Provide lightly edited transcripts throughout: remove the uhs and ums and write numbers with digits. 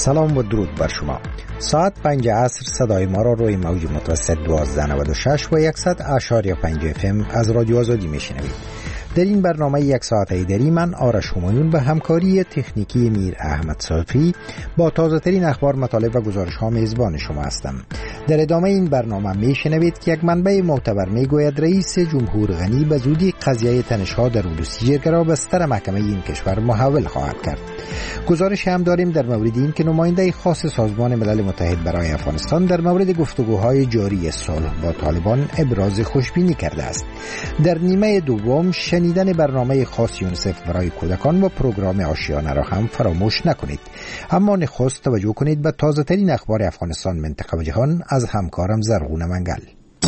سلام و درود بر شما. ساعت 5 عصر صدای ما را روی موج متوسط 1296 و 100.5 FM از رادیو آزادی میشنوید. در این برنامه یک ساعته دری من آرش همایون به همکاری تکنیکی میر احمد صافی با تازه ترین اخبار، مطالب و گزارش ها میزبان شما هستم. در ادامه این برنامه میشنوید که یک منبع معتبر میگوید رئیس جمهور غنی به زودی قضیه تنش‌ها در حدوث جرگه را به سر محکمه این کشور محول خواهد کرد. گزارش هم داریم در مورد این که نماینده خاص سازمان ملل متحد برای افغانستان در مورد گفتگوهای جاری صلح با طالبان ابراز خوشبینی کرده است. در نیمه دوم شنیدن برنامه خاص یونیسف برای کودکان و پروگرام آشیانه را هم فراموش نکنید. اما نخست توجه کنید به تازه ترین اخبار افغانستان، منطقه و جهان از همکارم زرغون منگل.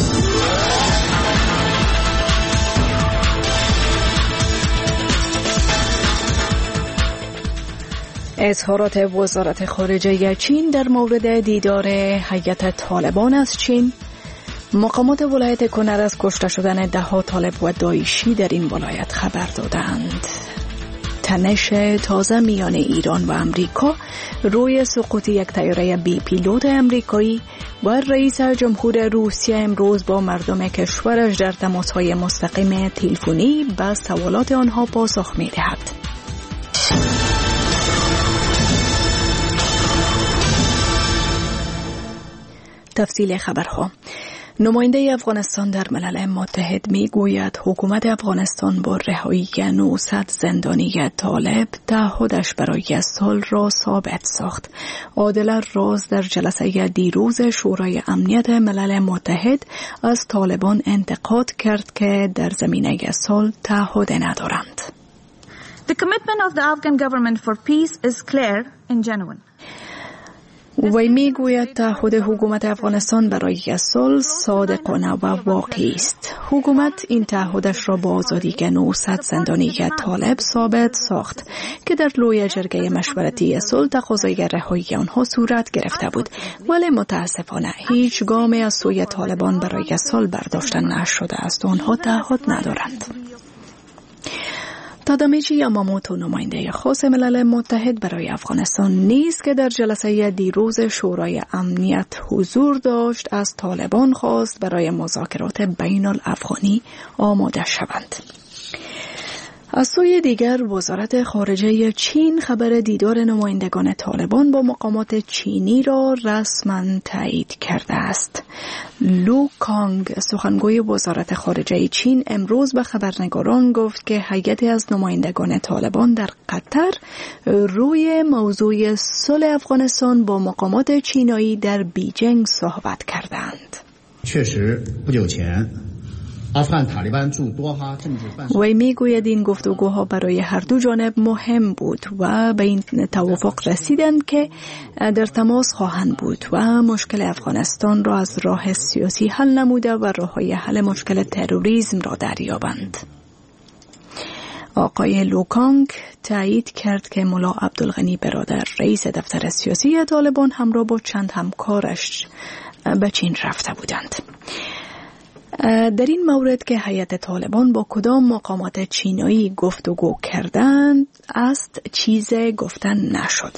اظهارات وزارت خارجه چین در مورد دیدار هیئت طالبان از چین. مقامات ولایت کنر از کشته شدن 10 طالب و داعشی در این ولایت خبر دادند. تنش تازه میان ایران و امریکا روی سقوط یک طیاره بی پیلوت امریکایی و رئیس جمهور روسیه امروز با مردم کشورش در تماس‌های مستقیم تلفنی به سوالات آنها پاسخ می‌دهد. تفصیل خبرها. نماینده افغانستان در ملل متحد می گوید حکومت افغانستان با رهایی 900 زندانی طالب تعهدش برای صلح را ثابت ساخت. عادل راز در جلسه دیروز شورای امنیت ملل متحد از طالبان انتقاد کرد که در زمینه صلح تعهد ندارند. The commitment of the Afghan government for peace is clear and genuine. وی میگوید تعهد حکومت افغانستان برای صلح صادقانه و واقعی است. حکومت این تعهدش را با آزادی 900 زندانی طالب ثابت ساخت که در لوی جرگه مشورتی صلح تقاضای رهایی آنها صورت گرفته بود، ولی متاسفانه هیچ گامی از سوی طالبان برای صلح برداشته نشده است و آنها تعهد ندارند. تادامیچی یاماموتو نماینده خاص ملل متحد برای افغانستان نیز که در جلسه دیروز شورای امنیت حضور داشت از طالبان خواست برای مذاکرات بین الافغانی آماده شوند. از سوی دیگر وزارت خارجه چین خبر دیدار نمایندگان طالبان با مقامات چینی را رسما تایید کرده است. لو کانگ سخنگوی وزارت خارجه چین امروز به خبرنگاران گفت که هیئتی از نمایندگان طالبان در قطر روی موضوع صلح افغانستان با مقامات چینایی در بیجینگ صحبت کردند. وی میگوید این گفتگوها برای هر دو جانب مهم بود و به این توافق رسیدند که در تماس خواهند بود و مشکل افغانستان را از راه سیاسی حل نموده و راه‌های حل مشکل تروریسم را دریابند. آقای لوکانگ تایید کرد که ملا عبدالغنی برادر رئیس دفتر سیاسی طالبان همراه با چند همکارش به چین رفته بودند. در این مورد که هیئت طالبان با کدام مقامات چینایی گفتگو کردند است چیز گفتن نشد.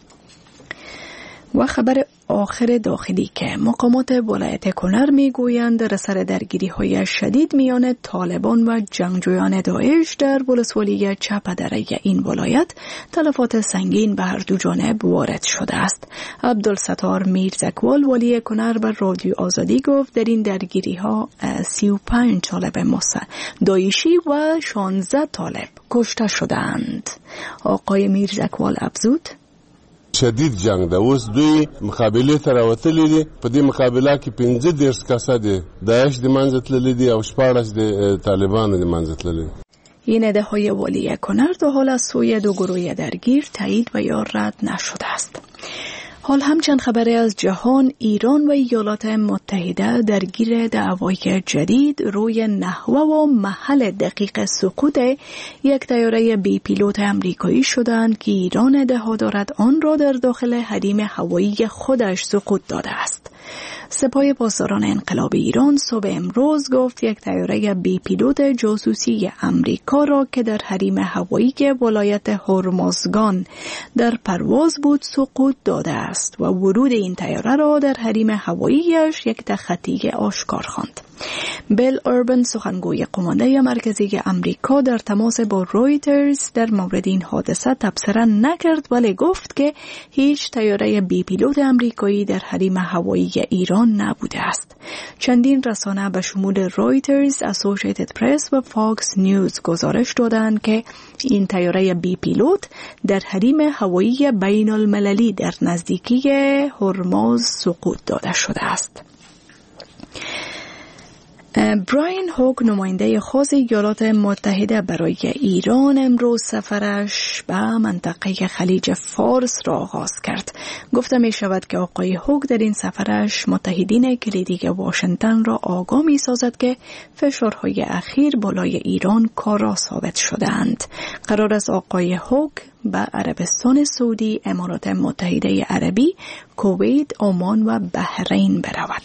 و خبر آخر داخلی که مقامات ولایت کنر میگویند سر درگیری‌های شدید میان طالبان و جنگجویان داعش در ولسوالی چپدره این ولایت تلفات سنگین به هر دو جانب وارد شده است. عبدالستار میرزکوال ولی کنر بر رادیو آزادی گفت در این درگیری‌ها 35 طالب داعشی و 16 طالب کشته شدند. آقای میرزکوال افزود شدید جنگ ده. اوس دوی مقابله ته راوتلي دي. په دې مقابله کې 15 کسه دي داعش د منځ تللي دي او 14 د طالبانو د منځ تللي دي. این ادعای ولی کنر تا حال از سوی دو گروه درگیر تایید و یا رد نشده است. حال همچند خبری از جهان، ایران و ایالات متحده درگیر دعوای جدید روی نحوه و محل دقیق سقوط یک طیاره بی پیلوت امریکایی شدند که ایران ادعا دارد آن را در داخل حریم هوایی خودش سقوط داده است. سپاه پاسداران انقلاب ایران صبح امروز گفت یک طیاره بی پیلوت جاسوسی امریکا را که در حریم هوایی ولایت هرمزگان در پرواز بود سقوط داده است و ورود این طیاره را در حریم هواییش یک تخطی آشکار خواند. بیل اربن سخنگوی قمانده مرکزی امریکا در تماس با رویترز در مورد این حادثه تبصره نکرد، ولی گفت که هیچ طیاره بی پیلوت امریکایی در حریم هوایی ایران نبوده است. چندین رسانه به شمول رویترز، اسوسییتد پرس و فاکس نیوز گزارش دادند که این طیاره بی پیلوت در حریم هوایی بین المللی در نزدیکی هرمز سقوط داده شده است. براین هوگ، نماینده خاص ایالات متحده برای ایران، امروز سفرش به منطقه خلیج فارس را آغاز کرد. گفته می شود که آقای هوگ در این سفرش متحدین کلیدی واشنگتن را آگاه می سازد که فشارهای اخیر بالای ایران کارا ثابت شدند. قرار است آقای هوگ به عربستان سعودی، امارات متحده عربی، کویت، عمان و بحرین برود.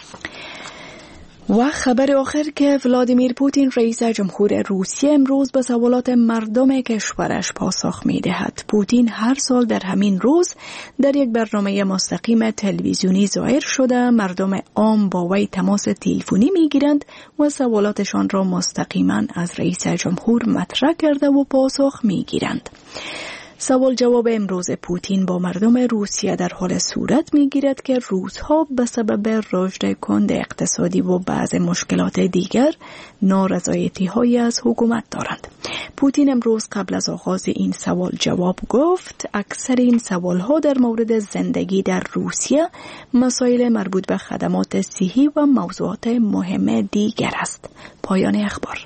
و خبر آخر که ولادیمیر پوتین رئیس جمهور روسیه امروز به سوالات مردم کشورش پاسخ می دهد. پوتین هر سال در همین روز در یک برنامه مستقیم تلویزیونی ظاهر شده مردم عام با وی تماس تلفنی می گیرند و سوالاتشان را مستقیما از رئیس جمهور مطرح کرده و پاسخ می گیرند. سوال جواب امروز پوتین با مردم روسیه در حال صورت می‌گیرد که روس‌ها به سبب رشد کند اقتصادی و بعض مشکلات دیگر نارضایتی‌هایی از حکومت دارند. پوتین امروز قبل از آغاز این سوال جواب گفت اکثر این سوال‌ها در مورد زندگی در روسیه، مسائل مربوط به خدمات صحی و موضوعات مهم دیگر است. پایان اخبار.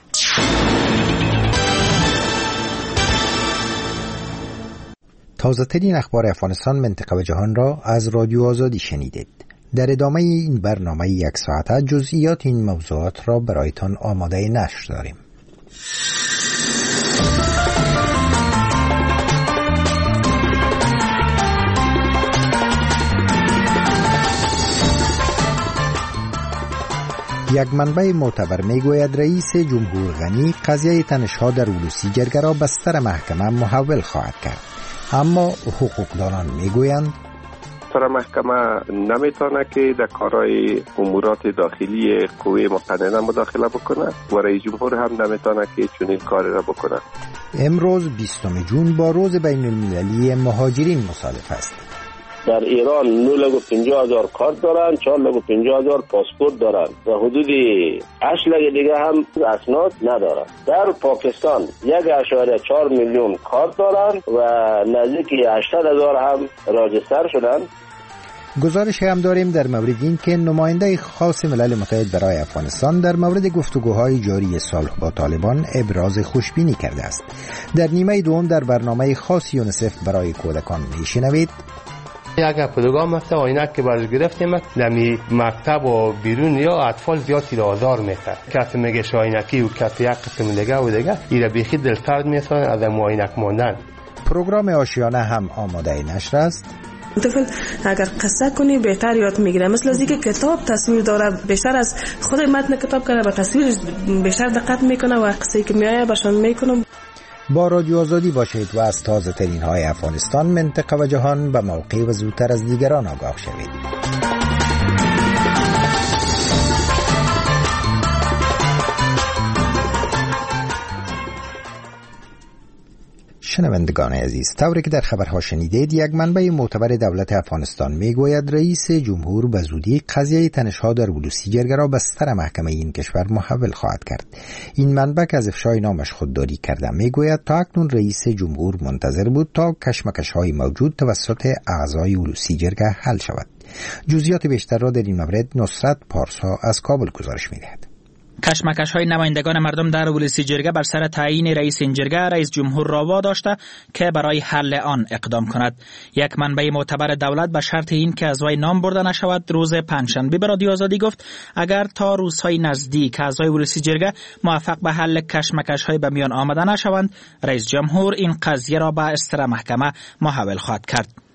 تازه ترین اخبار افغانستان، منطقه و جهان را از رادیو آزادی شنیدید. در ادامه این برنامه یک ساعته جزئیات این موضوعات را برایتان آماده نشر داریم. یک منبع معتبر میگوید رئیس جمهور غنی قضیه تنش‌ها در ولوسی جرگه را به سر محکمه محول خواهد کرد، اما حقوقدانان میگویند سر محکمه نمیتونه که در کارهای امورات داخلی قوه مقننه مداخله بکنه و رئیس جمهور هم نمیتونه که چنین کاری را بکنه. امروز 20 جون با روز بین المللی مهاجرین مصادف است. در ایران 950,000 کارت دارن، 450,000 پاسپورت دارن و حدود 8 لک دیگه هم اسناد ندارن. در پاکستان 1.4 میلیون کارت دارن و نزدیک 80,000 هم راجستر شدن. گزارش هم داریم در مورد این که نماینده خاص ملل متحد برای افغانستان در مورد گفتگوهای جاری صلح با طالبان ابراز خوشبینی کرده است. در نیمه دوم در برنامه خاص یونیسف برای کودکان میشنوید اگر پدوگاه مکتب آینک که برش گرفتیم دمی مکتب و بیرون یا اطفال زیادی را آزار میتر کسی میگه شاینکی و کسی یک قسم دیگه و دیگه ایره بیخی دلسرد میتونه از معاینک ماندن. پروگرام آشیانه هم آماده نشر است. طفل اگر قصه کنی بهتر یاد میگیره، مثل از اینکه کتاب تصویر داره بیشتر از خود متن کتاب کنه، به تصویر بیشتر دقت میکنه و قصه‌ای که میایه بهشون میکنه. با رادیو آزادی باشید و از تازه ترین های افغانستان، منطقه و جهان به موقع و زودتر از دیگران آگاه شوید. شنوندگان عزیز، طوری که در خبرها شنیدید، یک منبع معتبر دولت افغانستان میگوید رئیس جمهور به زودی قضیه تنش‌ها در ولوسی جرگه را به سر محکمه این کشور محول خواهد کرد. این منبع که از افشای نامش خودداری کرده میگوید تا اکنون رئیس جمهور منتظر بود تا کشمکش‌های موجود توسط اعضای ولوسی جرگه حل شود. جزئیات بیشتر را در این مورد نصرت پارسا از کابل گزارش می‌دهد. کشمکش‌های نمایندگان مردم در ولوسی جرگه بر سر تعیین رئیس این جرگه رئیس جمهور را واداشته که برای حل آن اقدام کند. یک منبع معتبر دولت به شرط این که از وی نام برده نشود روز پنجشنبه به رادیو آزادی گفت اگر تا روزهای نزدیک اعضای ولوسی جرگه موفق به حل کشمکش‌های به میان آمده نشوند، رئیس جمهور این قضیه را به استر محکمه محول خواهد کرد.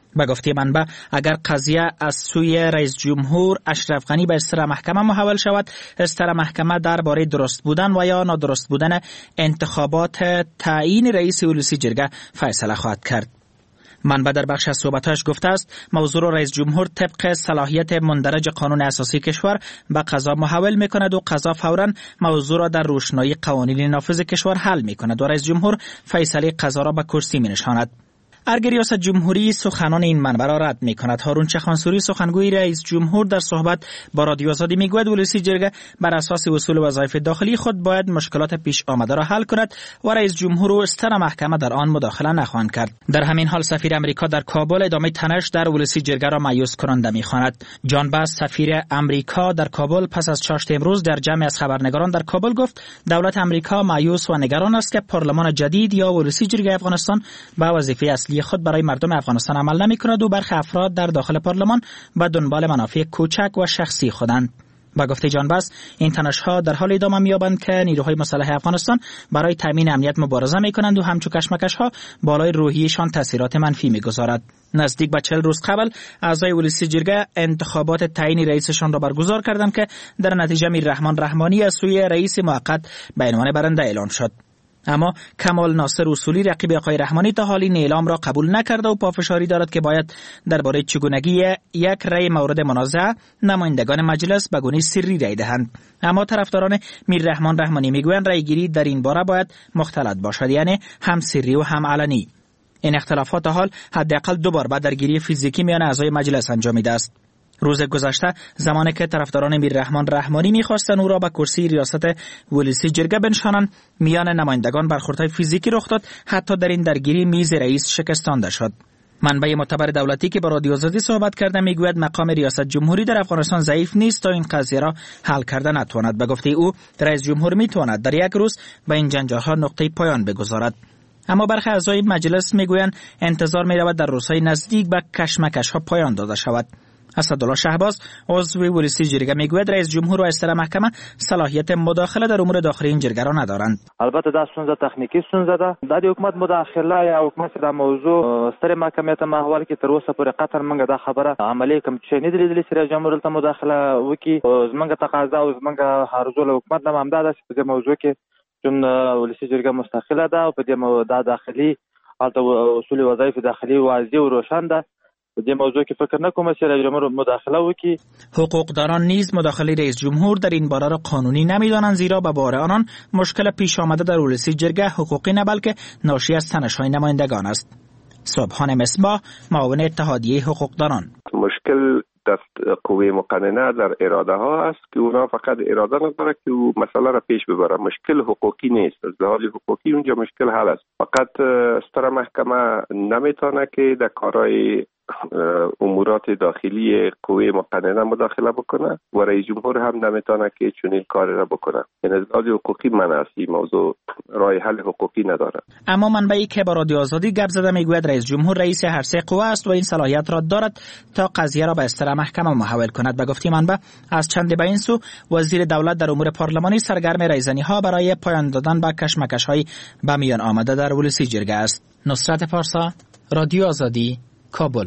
به گفته منبع اگر قضیه از سوی رئیس جمهور اشرف غنی به استر محکمه محول شود، استر محکمه درباره درست بودن و یا نادرست بودن انتخابات تعیین رئیس ولسی جرگه فیصله خواهد کرد. منبع در بخش از صحبتاش گفته است موضوع را رئیس جمهور طبق صلاحیت مندرج قانون اساسی کشور به قضا محول میکند و قضا فوراً موضوع را در روشنایی قوانین نافذ کشور حل میکند و رئیس جمهور فیصله قضا را به کرسی مینشاند. ارگ ریاست جمهوری سخنان این منبع را رد می‌کند. هارون چخانسوری سخنگوی رئیس جمهور در صحبت با رادیو آزادی میگوید ولسی جرگه بر اساس اصول وظایف داخلی خود باید مشکلات پیش آمده را حل کند و رئیس جمهور و استر محکمه در آن مداخله نخواهند کرد. در همین حال سفیر امریکا در کابل ادامه تنش در ولسی جرگه را مایوس کننده می‌خواند. جان باس سفیر امریکا در کابل پس از چاشت امروز در جمع از خبرنگاران در کابل گفت دولت امریکا مایوس و نگران است که پارلمان جدید یا ولسی جرگه افغانستان به وظیفه اصلی خود برای مردم افغانستان عمل نمی‌کند و برخی افراد در داخل پارلمان به دنبال منافع کوچک و شخصی خودند. با گفته جان باس این تنش‌ها در حال ادامه می‌یابند که نیروهای مسلح افغانستان برای تامین امنیت مبارزه می‌کنند و همچون کشمکش‌ها بالای روحیه‌شان تاثیرات منفی می‌گذارد. نزدیک به 40 روز قبل اعضای ولسی جرگه انتخابات تعیین رئیسشان را برگزار کردند که در نتیجه میررحمان رحمانی از سوی رئیس موقت به عنوان برنده اعلام شد. اما کمال ناصر اصولی رقیب آقای رحمانی تا حال این اعلام را قبول نکرده و پافشاری دارد که باید درباره چگونگی یک رأی مورد منازعه نمایندگان مجلس به گونه سری رأی دهند. اما طرفداران میررحمان رحمانی میگویند رأیگیری در این باره باید مختلط باشد، یعنی هم سری و هم علنی. این اختلافات تا حال حداقل 2 بار به درگیری فیزیکی میان اعضای مجلس انجامیده است. روز گذشته زمانی که طرفداران میررحمان رحمانی می‌خواستند او را به کرسی ریاست ولسی جرگه بنشانند، میان نمایندگان برخوردهای فیزیکی رخ داد، حتی در این درگیری میز رئیس شکستانده شد. منبع معتبر دولتی که با رادیو آزادی صحبت کرده میگوید مقام ریاست جمهوری در افغانستان ضعیف نیست تا این قضیه را حل کرده نتواند. به گفته او رئیس جمهور میتواند در یک روز به این جنجال‌ها نقطه پایان بگذارد. اما برخی اعضای مجلس میگویند انتظار می‌رود در روزهای نزدیک به کشمکش‌ها پایان داده شود. اسدالله شهباز عضو ولسی جرگه میگوید رئیس جمهور و استر محکمه صلاحیت مداخله در امور داخلی این جرگه را ندارند. البته دا ستونزه تخنیکی ستونزه ده. د حکومت مداخله یا حکومت د موضوع استر محکمه ته محول کې تر اوسه پورې قطر منګه دا خبره عملی کوم چې نه دي چې رئیس جمهور ته مداخله وکي. زمونږ تقاضا او زمونږ عرضو له حکومت نه همدا ده چې په موضوع کې چون ولسی جرگه مستقله ده او په دې موضوع داخلي البته اصول وظایف داخلي واضح او روشن ده. در موضوع که فکر نکنم که رئیس جمهور مداخله وکي. حقوقداران نیز مداخله رئیس جمهور در این باره را قانونی نمیدانند، زیرا به باره آنان مشکل پیش آمده در ولسی جرگه حقوقی نه بلکه ناشی از تنش‌های نمایندگان است. سبحان مصباح، معاون اتحادیه حقوقداران: مشکل دست قوه مقننه در اراده ها است که اونا فقط اراده نداره که او مسئله را پیش ببره. مشکل حقوقی نیست، از لحاظ حقوقی اونجا مشکل حل است. فقط استر محکمه نمیتونه که در کارهای امورات داخلی قوه مقننه مداخله بکنه و رئیس جمهور هم نمیتونه که چنین کاری را بکنه. این از لحاظ حقوقی من است، این موضوع راه حل حقوقی نداره. اما منبعی که با رادیو آزادی گپ زده میگوید رئیس جمهور رئیس هر سه قوه است و این صلاحیت را دارد تا قضیه را به استر محکمه محول کند. به گفته منبع از چند به این سو وزیر دولت در امور پارلمانی سرگرم ریزنی ها برای پایان دادن به کشمکش‌های به میان آمده در ولسی جرگه است. نصرت پارسا، رادیو آزادی، کابل.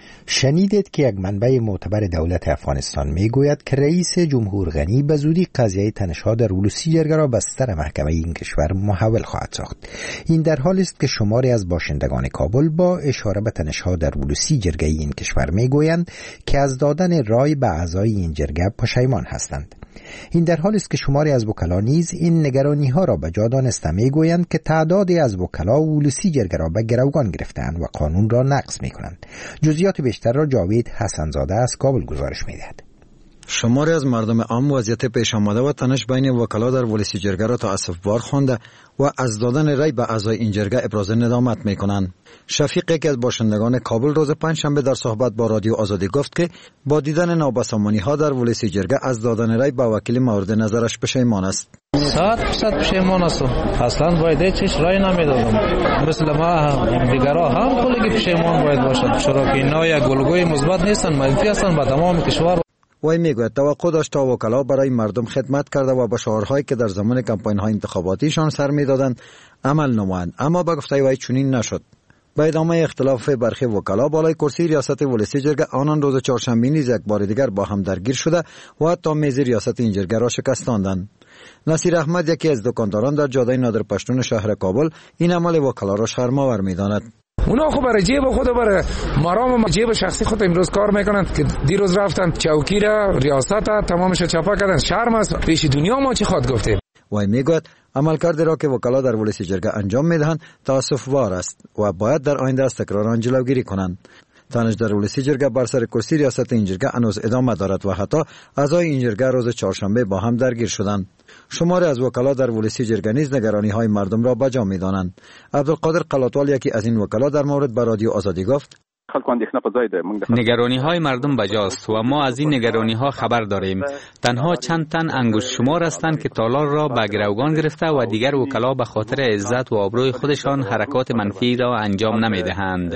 شنیدید که یک منبع معتبر دولت افغانستان میگوید که رئیس جمهور غنی به زودی قضیه تنش‌ها در ولسی جرگه را به سر محکمه این کشور محول خواهد ساخت. این در حالی است که شماری از باشندگان کابل با اشاره به تنش‌ها در ولسی جرگه این کشور میگویند که از دادن رای به اعضای این جرگه پشیمان هستند. این در حالی است که شماری از وکلا نیز این نگرانی‌ها را به جا دانسته میگویند که تعدادی از وکلا ولسی جرگه را به گروگان گرفته‌اند و قانون را نقض می‌کنند. جزئیات بیشتر را جاوید حسنزاده از کابل گزارش می‌دهد. شماری از مردم عام وضعیت پیش آمده و تنش بین وکلا در ولسی جرگه را تأسف‌بار خوانده و از دادن رای به اعضای این جرگه ابراز ندامت می‌کنند. شفیق، یکی از باشندگان کابل، روز پنجشنبه در صحبت با رادیو آزادی گفت که با دیدن نابسامانی‌ها در ولسی جرگه از دادن رای به وکیل مورد نظرش پشیمان است. 100% پشیمان است. اصلا باید هیچ رای نمیدادم. مثل ما دیگرها هم کلی پشیمان باید باشد، چرا که اینا یک الگوی مثبت نیستن، منفی هستند به تمام کشور. وی میگوید توقع داشت تا وکلا برای مردم خدمت کرده و به شعارهایی که در زمان کمپاین‌های انتخاباتیشان سر میدادند عمل نمایند، اما به گفته وی چنین نشد. به ادامه اختلاف برخی وکلا بالای کرسی ریاست ولسی جرگه آنان روز چهارشنبه نیز یک بار دیگر با هم درگیر شده و حتی میز ریاست این جرگه را شکستاندند. نصیر احمد یکی از دکانداران در جاده نادر پشتون شهر کابل این عمل وکلا را شرم‌آور می‌داند. اونا خب برای جیب خود برای مرام جیب شخصی خود امروز کار میکنند که دیروز رفتن چوکی را ریاست تمامش چپا کردن. شرم است پیش دنیا ما چی خود گفتیم. وای میگوید عملکرد را که وکلا در ولسی جرگه انجام میدهند تأسف‌بار است و باید در آینده از تکرار آن جلوگیری کنند. تنش در ولسی جرگه بر سر کرسی ریاست این جرگه هنوز ادامه دارد و حتی اعضای این جرگه روز چهارشنبه با هم درگیر شدند. شماری از وکلا در ولسی جرگه نیز نگرانی های مردم را بجا می‌دانند. عبدالقادر قلاتوال یکی از این وکلا در مورد به رادیو آزادی گفت: نگرانی های مردم بجاست و ما از این نگرانی ها خبر داریم. تنها چند تن انگشت شمار هستند که تالار را به گروگان گرفته و دیگر وکلا به خاطر عزت و آبروی خودشان حرکات منفی را انجام نمیدهند.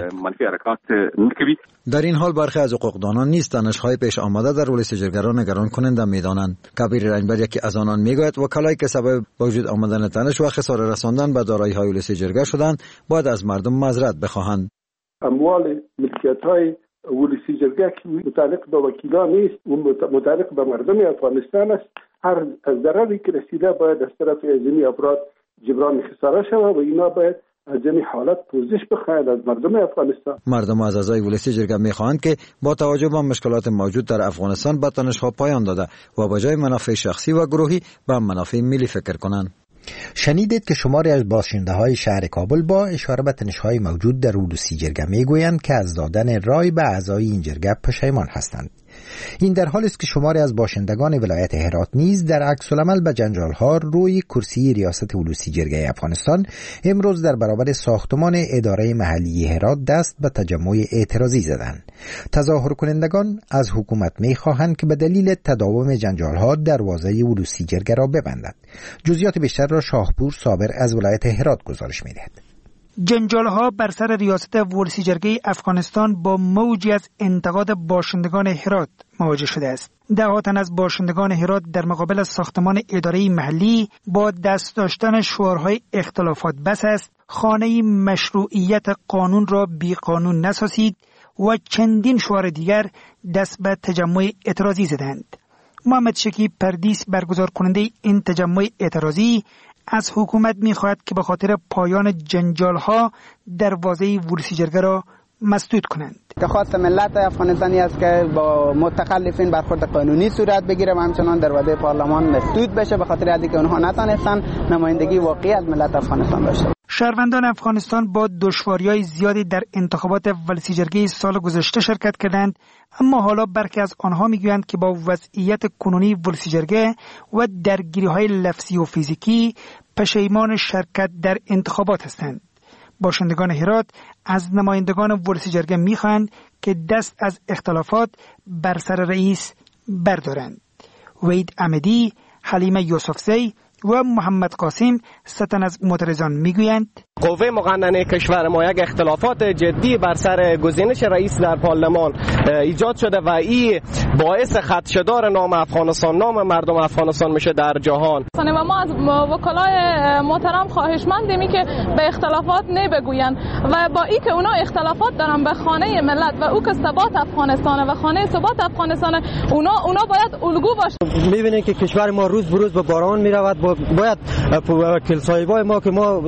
در این حال برخی از حقوقدانان نیز تنش‌های پیش آمده در ولسی جرگه را نگران کننده می‌دانند. کبیر رنجبر یکی از آنان میگوید وکلایی که سبب وجود آمدن تنش و خسارت رساندن به دارایی‌های ولسی جرگه شدند باید از مردم معذرت بخواهند. اموال ملکیت‌های ولسی جرگه که متعلق به وکیلان نیست و متعلق به مردم افغانستان است، هر ضرری که رسیده باید از طرف ازمی افراد جبران خسارت شود و اینا باید از این حالت پوزش بخواهند از مردم افغانستان. مردم از اعضای ولسی جرگه می‌خواهند که با توجه به مشکلات موجود در افغانستان به تنش‌ها پایان داده و به جای منافع شخصی و گروهی به منافع ملی فکر کنند. شنیدید که شماری از باشنده‌های شهر کابل با اشاره به تنش‌های موجود در ولسی جرگه میگویند که از دادن رای به اعضای این جرگه پشیمان هستند. این در حالی است که شماری از باشندگان ولایت هرات نیز در عکس العمل به جنجال‌ها روی کرسی ریاست ولسی جرگه افغانستان امروز در برابر ساختمان اداره محلی هرات دست به تجمع اعتراضی زدند. تظاهر کنندگان از حکومت می‌خواهند که به دلیل تداوم جنجال‌ها دروازه ولسی جرگه را ببندد. جزئیات بیشتر را شاهپور صابر از ولایت هرات گزارش می‌دهد. جنجال‌ها بر سر ریاست ولسی جرگه افغانستان با موجی از انتقاد باشندگان هرات مواجه شده است. ده‌ها تن از باشندگان هرات در مقابل ساختمان اداره محلی با دست داشتن شعارهای اختلافات بس است، خانه مشروعیت قانون را بی قانون نسازید و چندین شعار دیگر دست به تجمع اعتراضی زدند. محمد شکیب پردیس برگزار کننده این تجمع اعتراضی از حکومت می‌خواهد که به خاطر پایان جنجال‌ها دروازه ولسی جرگه را مسدود کنند. که خواست ملت افغانستانی است که با متخلفین برخورد قانونی صورت بگیره و همچنان دروازه پارلمان مسدود بشه به خاطر اینکه اونها نتونستن نمایندگی واقعی از ملت افغانستان داشته. شهروندان افغانستان با دشواری‌های زیادی در انتخابات ولسی جرگه سال گذشته شرکت کردند، اما حالا برخی از آنها میگویند که با وضعیت کنونی ولسی جرگه و درگیری‌های لفظی و فیزیکی پشیمان شرکت در انتخابات هستند. باشندگان هرات از نمایندگان ولسی جرگه میخواهند که دست از اختلافات بر سر رئیس بردارند. وحید احمدی، حلیمه یوسفزی و محمد قاسم ستن از معترضان میگویند قوه مقننه کشور ما یک اختلافات جدی بر سر گزینش رئیس در پارلمان ایجاد شده و این باعث خدشه‌دار نام افغانستان، نام مردم افغانستان میشه در جهان. و ما از وکلای محترم خواهشمندیم که به اختلافات نبگوین و با این که اونا اختلافات دارن به خانه ملت و او که ثبات افغانستان و خانه ثبات افغانستان اونا باید الگو باشه. میبینید که کشور ما روز به روز به باران میرود، باید وکیل صاحبای ما که ما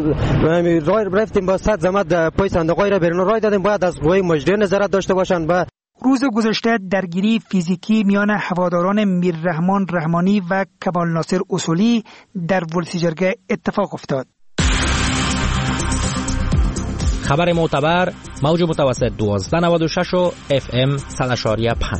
رای رفتیم با 100 زحمت پای صندوقای را بیرون رای دادیم باید از قوه مجریه نظارت داشته باشند. روز گذشته درگیری فیزیکی میان هواداران میررحمان رحمانی و کمال ناصر اصولی در ولسی جرگه اتفاق افتاد. خبر معتبر موج متوسط 1296 و FM 100.5.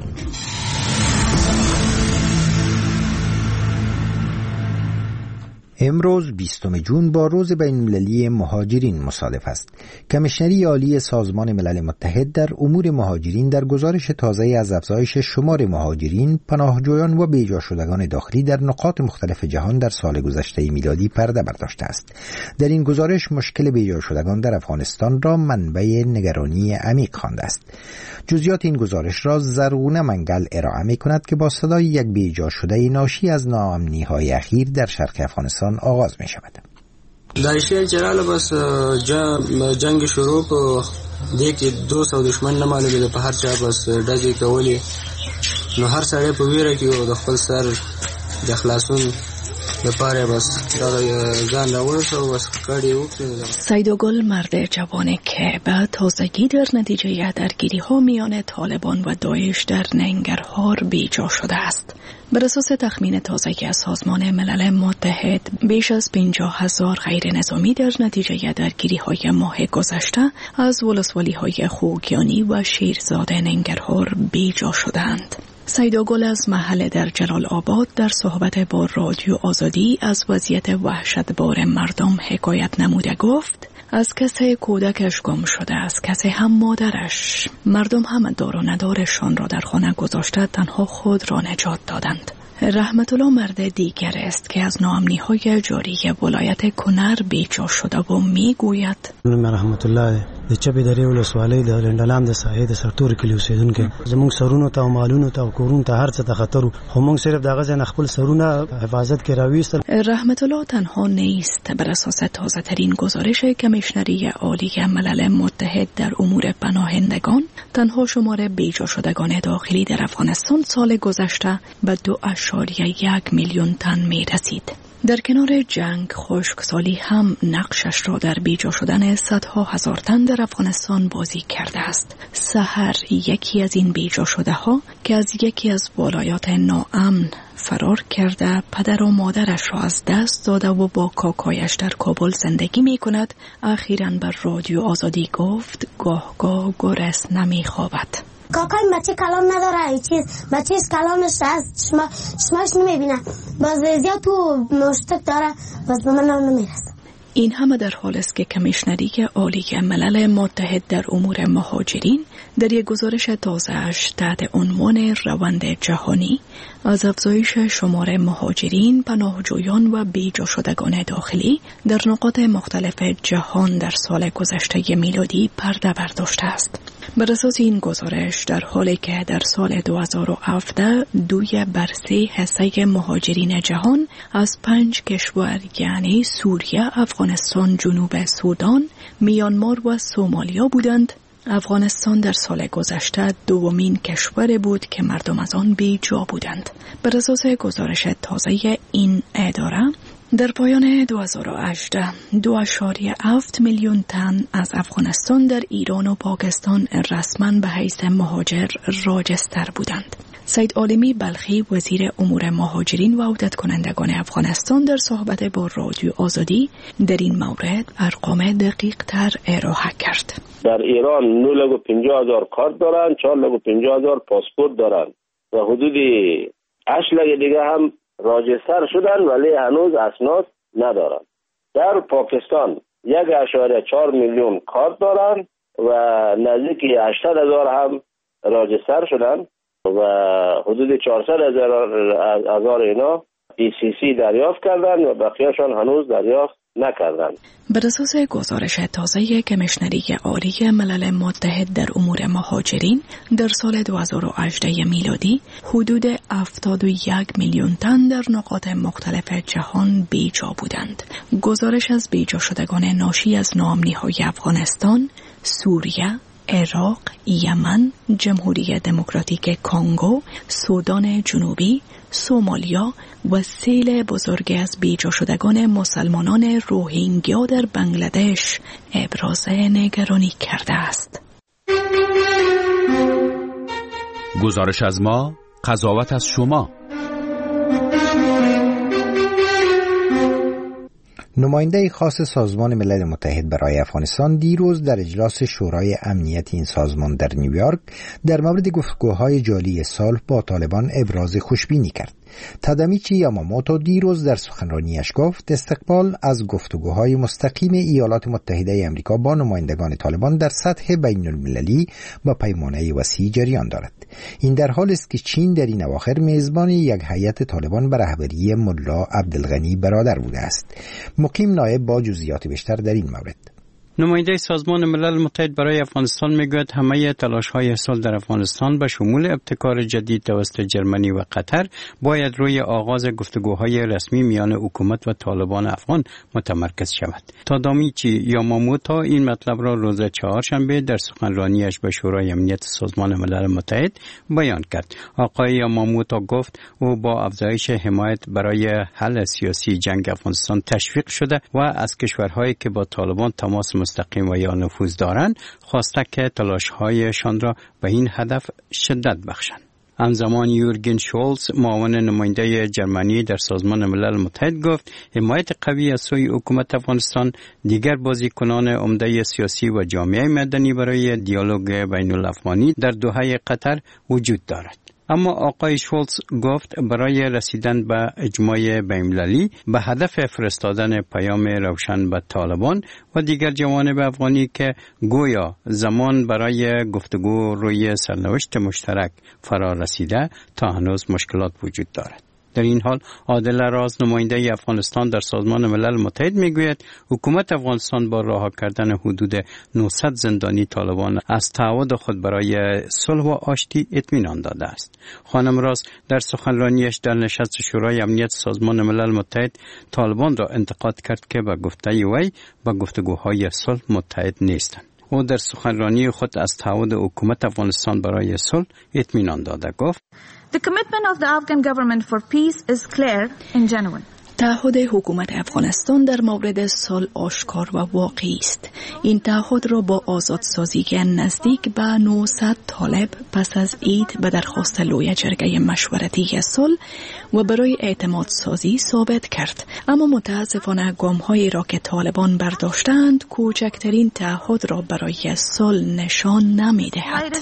امروز 20 جون با روز بین‌المللی مهاجرین مصادف است. کمیشنری عالی سازمان ملل متحد در امور مهاجرین در گزارش تازه از افزایش شمار مهاجرین، پناهجویان و بیجا شدگان داخلی در نقاط مختلف جهان در سال گذشته میلادی پرده برداشته است. در این گزارش مشکل بیجا شدگان در افغانستان را منبع نگرانی عمیق خوانده است. جزئیات این گزارش را زرغونه منگل ارائه می‌کند که با صدای یک بیجا شده ناشی از ناامنی‌های اخیر در شرق افغانستان آغاز می شود. در شهر جلال بس جنگ شروع دې کې دوست او دشمن نه معلومېده، په هر چا بس ډزې کولې. نو هر سړی په ویره کې و، د خپل سر د خلاصون لپاره بس ځان راورسو، بس کاری وکړ. سیدوگل مرد جوانی که به تازگی در نتیجه درگیری ها میان طالبان و داعش در ننگرهار بیجا شده است. بر اساس تخمین تازگی از سازمان ملل متحد، بیش از 50,000 غیر نظامی در نتیجه درگیری های ماه گذشته از ولسوالی های خوگیانی و شیرزاد ننگرهار بیجا شدند. سیدوگل از محل در جلال آباد در صحبت با رادیو آزادی از وضعیت وحشتبار مردم حکایت نموده گفت: از کسی کودکش گم شده، از کسی هم مادرش. مردم هم دار و ندارشان را در خانه گذاشته تنها خود را نجات دادند. رحمت الله مرد دیگر است که از ناامنی‌های جاری ولایت کنر بیجا شده و میگوید: رحمت الله د چبې درې ولسوالۍ د لنډلام د ساحې د سرتور کلی اوسیدونکو، زموږ سرونو ته او مالونو ته او کورونو ته هر څه ته خطر، خو موږ صرف دغه ځای خپل سرونه حفاظت کې راويستل. رحمت الله تنها نیست. بر اساس تازه ترین گزارش کمیشنری عالی ملل متحد در امور پناهندگان، تنها شمار بیجا شدگان داخلی در افغانستان سال گذشته به 2.1 میلیون تن می رسید. در کنار جنگ، خشکسالی هم نقشش را در بیجا شدن صدها هزار تن در افغانستان بازی کرده است. سحر یکی از این بیجا شده ها که از یکی از ولایات ناامن فرار کرده پدر و مادرش را از دست داده و با کاکایش در کابل زندگی می کند، اخیراً بر رادیو آزادی گفت گاه گرس نمی خوابد. کاکای بچه کلام نداره، هیچ چیز بچه کلامش از چشماش نمیبینه، باز زیاد تو مشتک داره، باز به من نمیرسه. این همه در حال است که کمیشنری عالی ملل متحد در امور مهاجرین در یک گزارش تازه‌اش تحت عنوان روند جهانی از افزایش شمار مهاجرین، پناهجویان و بیجا شدگان داخلی در نقاط مختلف جهان در سال گذشته میلادی پرده برداشته است. بر اساس این گزارش، در حالی که در سال 2017 2 بر 3 حصه مهاجرین جهان از 5 کشور یعنی سوریه، افغانستان، جنوب سودان، میانمار و سومالیا بودند، افغانستان در سال گذشته دومین کشور بود که مردم از آن بیجا بودند. بر اساس گزارش تازه این اداره، در پایان 2018 2.7 میلیون تن از افغانستان در ایران و پاکستان رسما به حیث مهاجر راجستر بودند. سید عالمی بلخی وزیر امور مهاجرین و عودت کنندگان افغانستان در صحبت با رادیو آزادی در این مورد ارقام دقیق تر ارائه کرد. در ایران 950,000 کارت دارن، 450,000 پاسپورت دارن و حدود 8 لک دیگه هم راجستر شدن ولی هنوز اسناد ندارن. در پاکستان 1.4 میلیون کارت دارن و نزدیک 800,000 هم راجستر شدن و حدود 400,000 اینا PCC دریافت کردن و بقیهشان هنوز دریافت نکردن. بر اساس گزارش تازه کمیشنری عالی ملل متحد در امور مهاجرین، در سال 2018 میلادی حدود 71 میلیون تن در نقاط مختلف جهان بیجا بودند. گزارش از بیجا شدگان ناشی از ناامنی‌های افغانستان، سوریه، عراق، یمن، جمهوری دموکراتیک کنگو، سودان جنوبی، سومالیا و سیل بزرگ از بیجا شدگان مسلمانان روهینگیا در بنگلادش ابراز نگرانی کرده است. گزارش از ما، قضاوت از شما. نماینده خاص سازمان ملل متحد برای افغانستان دیروز در اجلاس شورای امنیت این سازمان در نیویورک در مورد گفتگوهای جاری سال با طالبان ابراز خوشبینی کرد. تادامیچی یاماموتو دیروز در سخنرانیش گفت استقبال از گفتگوهای مستقیم ایالات متحده آمریکا با نمایندگان طالبان در سطح بین المللی با پیمانه وسیع جریان دارد. این در حالی است که چین در این اواخر میزبان یک هیئت طالبان به رهبری ملا عبدالغنی برادر بوده است. مقیم نایب با جزئیات بیشتر در این مورد. نماینده سازمان ملل متحد برای افغانستان میگوید همه تلاش‌های صلح در افغانستان به شمول ابتکار جدید توسط جرمنی و قطر باید روی آغاز گفتگوهای رسمی میان حکومت و طالبان افغان متمرکز شود. تادامیچی یاماموتو این مطلب را روز چهارشنبه در سخنرانیش به شورای امنیت سازمان ملل متحد بیان کرد. آقای یاماموتو گفت او با افزایش حمایت برای حل سیاسی جنگ افغانستان تشویق شده و از کشورهایی که با طالبان تماس مستقیم و یا نفوذ دارند خواسته که تلاش‌هایشان را به این هدف شدت بخشند. همزمان یورگن شولز معاون نماینده جرمنی در سازمان ملل متحد گفت حمایت قوی از سوی حکومت افغانستان دیگر بازیکنان عمده سیاسی و جامعه مدنی برای دیالوگ بین الافغانی در دوحه قطر وجود دارد. اما آقای شولز گفت برای رسیدن به اجماع بین‌المللی به هدف فرستادن پیام روشن به طالبان و دیگر جوانب افغانی که گویا زمان برای گفتگو روی سرنوشت مشترک فرا رسیده تا هنوز مشکلات وجود دارد. در این حال عادل راز نماینده افغانستان در سازمان ملل متحد میگوید حکومت افغانستان با رها کردن حدود 900 زندانی طالبان از تعهد خود برای صلح و آشتی اطمینان داده است. خانم راز در سخنرانیش در نشست شورای امنیت سازمان ملل متحد طالبان را انتقاد کرد که به گفته وی به گفتگوهای صلح متحد نیستند. او در سخنرانی خود از تعهد حکومت افغانستان برای صلح اطمینان داده گفت The commitment of the Afghan government for peace is clear and genuine. تعهد حکومت افغانستان در مورد صلح آشکار و واقعی است. این تعهد را با آزادسازی نزدیک به 900 طالب پس از عید به درخواست لوی جرگه مشورتی صلح و برای اعتماد سازی ثابت کرد. اما متاسفانه گام‌هایی را که طالبان برداشتند کوچکترین تعهد را برای صلح نشان نمی‌دهد.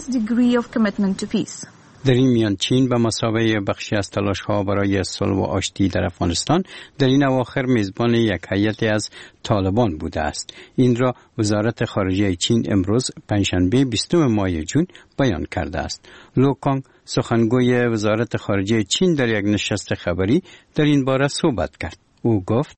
در این میان چین به مثابه بخشی از تلاش‌ها برای صلح و آشتی در افغانستان در این اواخر میزبان یک هیئت از طالبان بوده است. این را وزارت خارجه چین امروز پنجشنبه 20 ماه ژوئیه بیان کرده است. لو کانگ سخنگوی وزارت خارجه چین در یک نشست خبری در این باره صحبت کرد. او گفت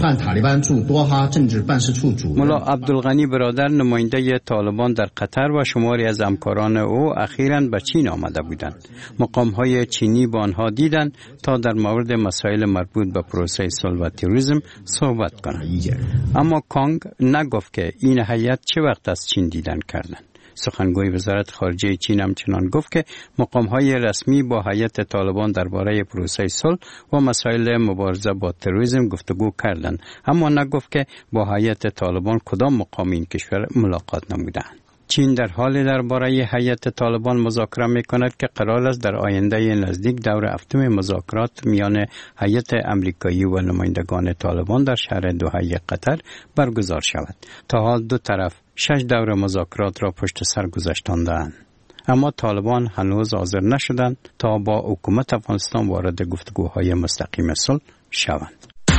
ملا عبدالغنی برادر نماینده طالبان در قطر و شماری از همکاران او اخیراً به چین آمده بودند. مقام‌های چینی با آنها دیدند تا در مورد مسائل مربوط به پروسه صلح و تروریسم صحبت کنند. اما کانگ نگفت که این هیئت چه وقت از چین دیدن کردند. سخنگوی وزارت خارجه چین همچنان گفت که مقام‌های رسمی با هیئت طالبان درباره پروسه صلح و مسائل مبارزه با تروریسم گفتگو کردند، اما نگفت که با هیئت طالبان کدام مقام این کشور ملاقات نمودند. چین در حال درباره هیئت طالبان مذاکره می‌کند که قرار است در آینده نزدیک دور هفتم مذاکرات میان هیئت آمریکایی و نمایندگان طالبان در شهر دوحه قطر برگزار شود. تا حال دو طرف 6 دور مذاکرات را پشت سر گذاشته‌اند. اما طالبان هنوز حاضر نشدند تا با حکومت افغانستان وارد گفتگوهای مستقیم صلح شوند.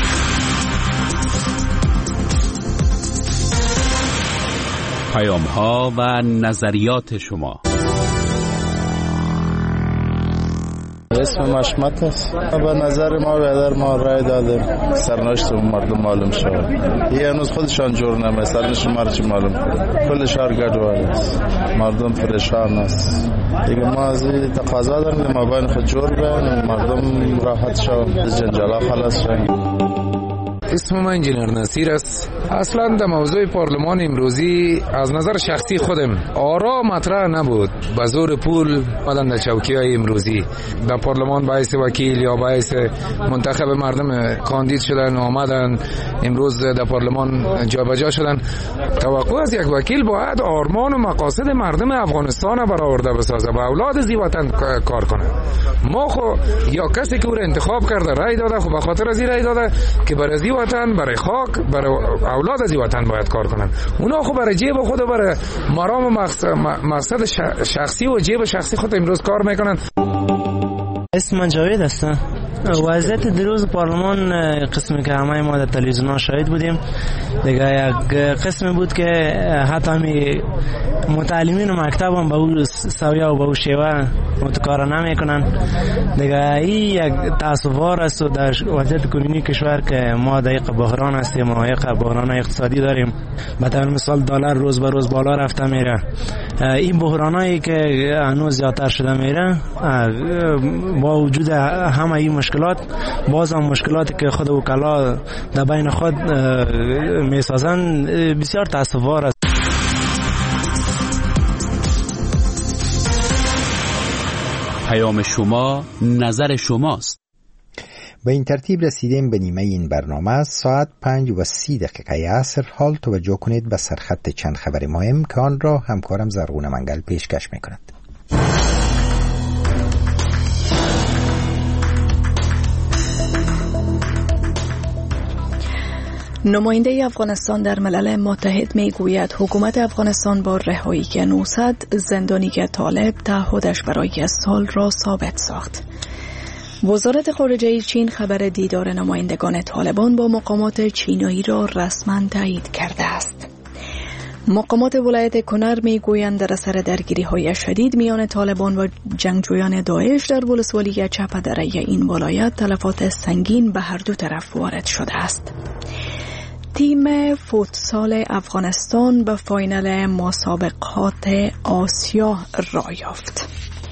پیام‌ها و نظریات شما. اسم مشمت است. به نظر ما و ما رای دادیم سرنوشت مردم معلوم شود. یه هنوز خودشان جور نمی‌کنند، سرنوشت ما چی معلوم کنه. کل شهر گډوډ است، مردم پریشان است. دیگه ما از تقاضا داریم که ما باید خود جور کنیم، مردم راحت شود، جنجال خلاص شود. اسم من انجینر نصیر است. اصلا در موضوع پارلمان امروزی از نظر شخصی خودم آرا مطرح نبود. به زور پول آدم در چوکی‌های امروزی در پارلمان باعث وکیل یا باعث منتخب مردم کاندید شدن آمدن، امروز در پارلمان جابجا شدن. توقع از یک وکیل باید آرمان و مقاصد مردم افغانستان برآورده بسازه، به اولاد زی وطن کار کنه. ما خو یا کسی که او را انتخاب کرده رای داده، خو به خاطر از این رای داده که برای وطن، برای خاک، برای اولاد از این وطن باید کار کنن. اونا خو برای جیب خود و برای مرام و مقصد شخصی و جیب شخصی خود امروز کار میکنن. اسم من جاوید است. وضعیت دیروز پارلمان قسمی که همه ما در تلویزیون شاهد بودیم دیگه، یک قسمی بود که حتی همی متعلمین مکتب هم به اون سویه و به اون شیوه متکارا نمیکنن دیگه. این یک تاسف‌آور است در وضعیت کنونی کشور که ما در یک بحران هستیم و یک بحران اقتصادی داریم. به طور مثال دلار روز به روز بالا رفته میره. این بحرانایی که هنوز زیادتر شده میره با وجود همه این مشکلات، باز هم مشکلاتی که خود وکلا در بین خود میسازن بسیار تاسف‌آور است. پیام شما، نظر شماست. به این ترتیب رسیدیم به نیمه این برنامه. ساعت 5:30 عصر. حال توجه کنید به سرخط چند خبر مهم که آن را همکارم زرغون منگل پیشکش میکند. نماینده افغانستان در ملل متحد میگوید حکومت افغانستان با رهایی 900 زندانی طالب تعهدش برای سال را ثابت ساخت. وزارت خارجه چین خبر دیدار نمایندگان طالبان با مقامات چینایی را رسما تایید کرده است. مقامات ولایت کنر میگویند در اثر درگیری‌های شدید میان طالبان و جنگجویان داعش در ولسوالی چپه دره این ولایت تلفات سنگین به هر دو طرف وارد شده است. تیم فوتسال افغانستان به فاینال مسابقات آسیا راه یافت.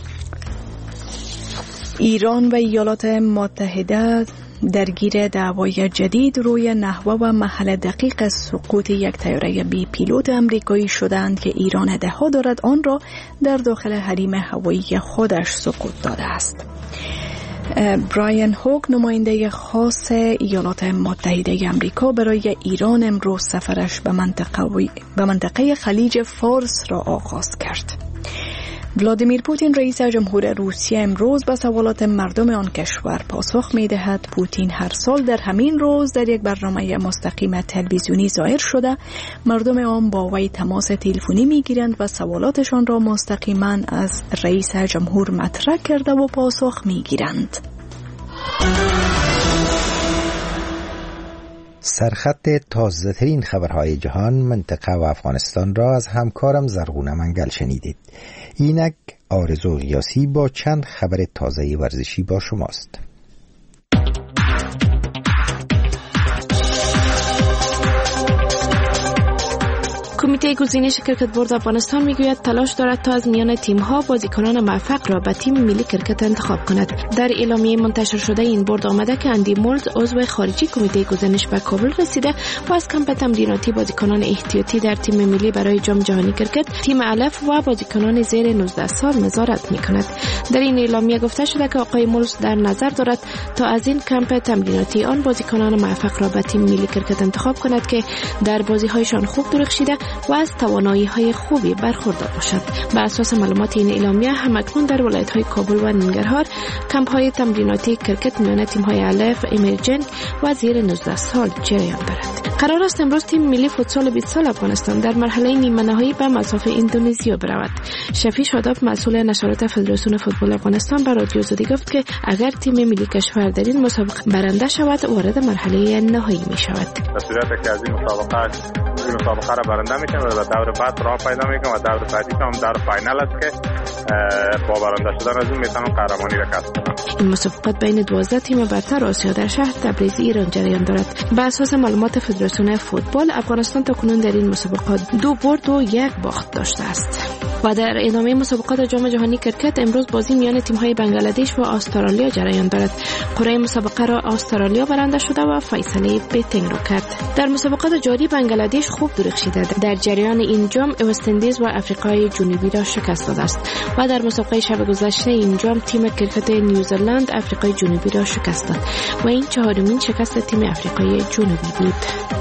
ایران و ایالات متحده درگیر دعوای جدید روی نحوه و محل دقیق سقوط یک طیاره بی پیلوت امریکایی شدند که ایران ادعا دارد آن را در داخل حریم هوایی خودش سقوط داده است. برایان هوک نماینده خاص ایالات متحده امریکا برای ایران امروز سفرش به منطقه خلیج فارس را آغاز کرد. ولادیمیر پوتین رئیس جمهور روسیه امروز به سوالات مردم آن کشور پاسخ می‌دهد. پوتین هر سال در همین روز در یک برنامه مستقیم تلویزیونی ظاهر شده مردم آن با وی تماس تلفنی می‌گیرند و سوالاتشان را مستقیما از رئیس جمهور مطرح کرده و پاسخ می‌گیرند. سرخط تازه‌ترین خبرهای جهان، منطقه و افغانستان را از همکارم زرغون منگل شنیدید. اینک آرزو غیاسی با چند خبر تازه ورزشی با شماست. کمیته گزینش کرکت بورد افغانستان میگوید تلاش دارد تا از میان تیم‌ها بازیکنان موفق را به تیم ملی کرکت انتخاب کند. در اعلامیه منتشر شده این بورد آمده که اندی مولز عضو خارجی کمیته گزینش به کابل رسیده و از کمپ تمریناتی بازیکنان احتیاطی در تیم ملی برای جام جهانی کرکت، تیم الف و بازیکنان زیر 19 سال نظارت می‌کند. در این اعلامیه گفته شده که آقای مولز در نظر دارد تا از این کمپ تمریناتی آن بازیکنان موفق را به تیم ملی کرکت انتخاب کند که در بازی‌هایشان خوب درخشیده و از توانایی‌های خوبی برخوردار باشد. بر اساس معلومات این اعلامیه همکنون در ولایت‌های کابل و ننگرهار کمپ‌های تمریناتی کرکت میان تیم‌های الف، ایمرجنگ و زیر 19 سال جریان دارد. قرار است امروز تیم ملی فوتسال 20 سال افغانستان در مرحله نیمه نهایی به مصاف اندونزیا برود. شفیع شاداب مسئول نشرات فدراسیون فوتبال افغانستان به رادیو آزادی گفت که اگر تیم ملی کشور در این مسابقه برنده شود وارد مرحله نهایی می شود. در صورتی که از این مسابقه را برنده میشن و دور بعد راه پیدا میکنن و دور بعدی هم دور فاینال است که با برنده شدن از اون میتونن قهرمانی را کسب کنن. این مسابقات بین 12 تیم برتر آسیا در شهر تبریز ایران جریان دارد. بر اساس معلومات فدراسیون فوتبال افغانستان تاکنون در این مسابقات 2 برد و 1 باخت داشته است. و در ادامه مسابقات جام جهانی کرکت امروز بازی میان تیم‌های بنگلادش و استرالیا جریان دارد. قرعه مسابقه را استرالیا برنده شده و فیصله بیتینگ را کرد. در مسابقات جاری بنگلادش خوب درخشیده. در جریان این جام وست اندیز و آفریقای جنوبی را شکست داده است و در مسابقه شب گذشته این جام تیم کرکت نیوزلند آفریقای جنوبی را شکست داد و این 4مین شکست تیم آفریقای جنوبی بود.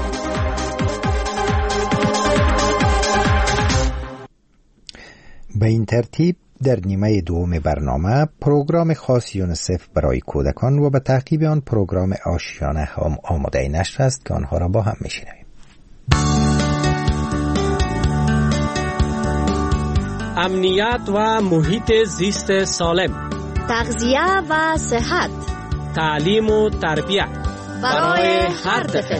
به این ترتیب در نیمه دوم برنامه پروگرام خاص یونیسف برای کودکان و به تعقیب آن پروگرام آشیانه هم آماده نشر است که آنها را با هم میشنویم. امنیت و محیط زیست سالم، تغذیه و صحت، تعلیم و تربیت برای هر طفل.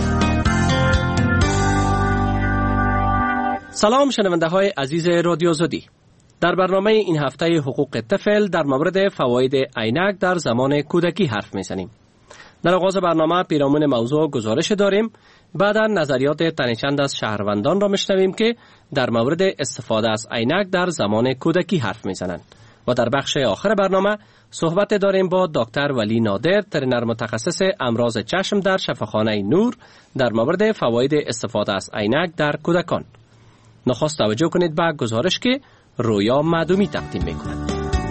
سلام شنونده های عزیز رادیو آزادی. در برنامه این هفته حقوق طفل در مورد فواید عینک در زمان کودکی حرف میزنیم. در آغاز برنامه پیرامون موضوع گزارش داریم. بعدا نظریات تنش‌چند از شهروندان را میشنویم که در مورد استفاده از عینک در زمان کودکی حرف میزنند. و در بخش آخر برنامه صحبت داریم با دکتر ولی نادر، ترینر متخصص امراض چشم در شفاخانه نور در مورد فواید استفاده از عینک در کودکان. نخست توجه کنید به گزارش که رویا معدومی تقدیم میکند.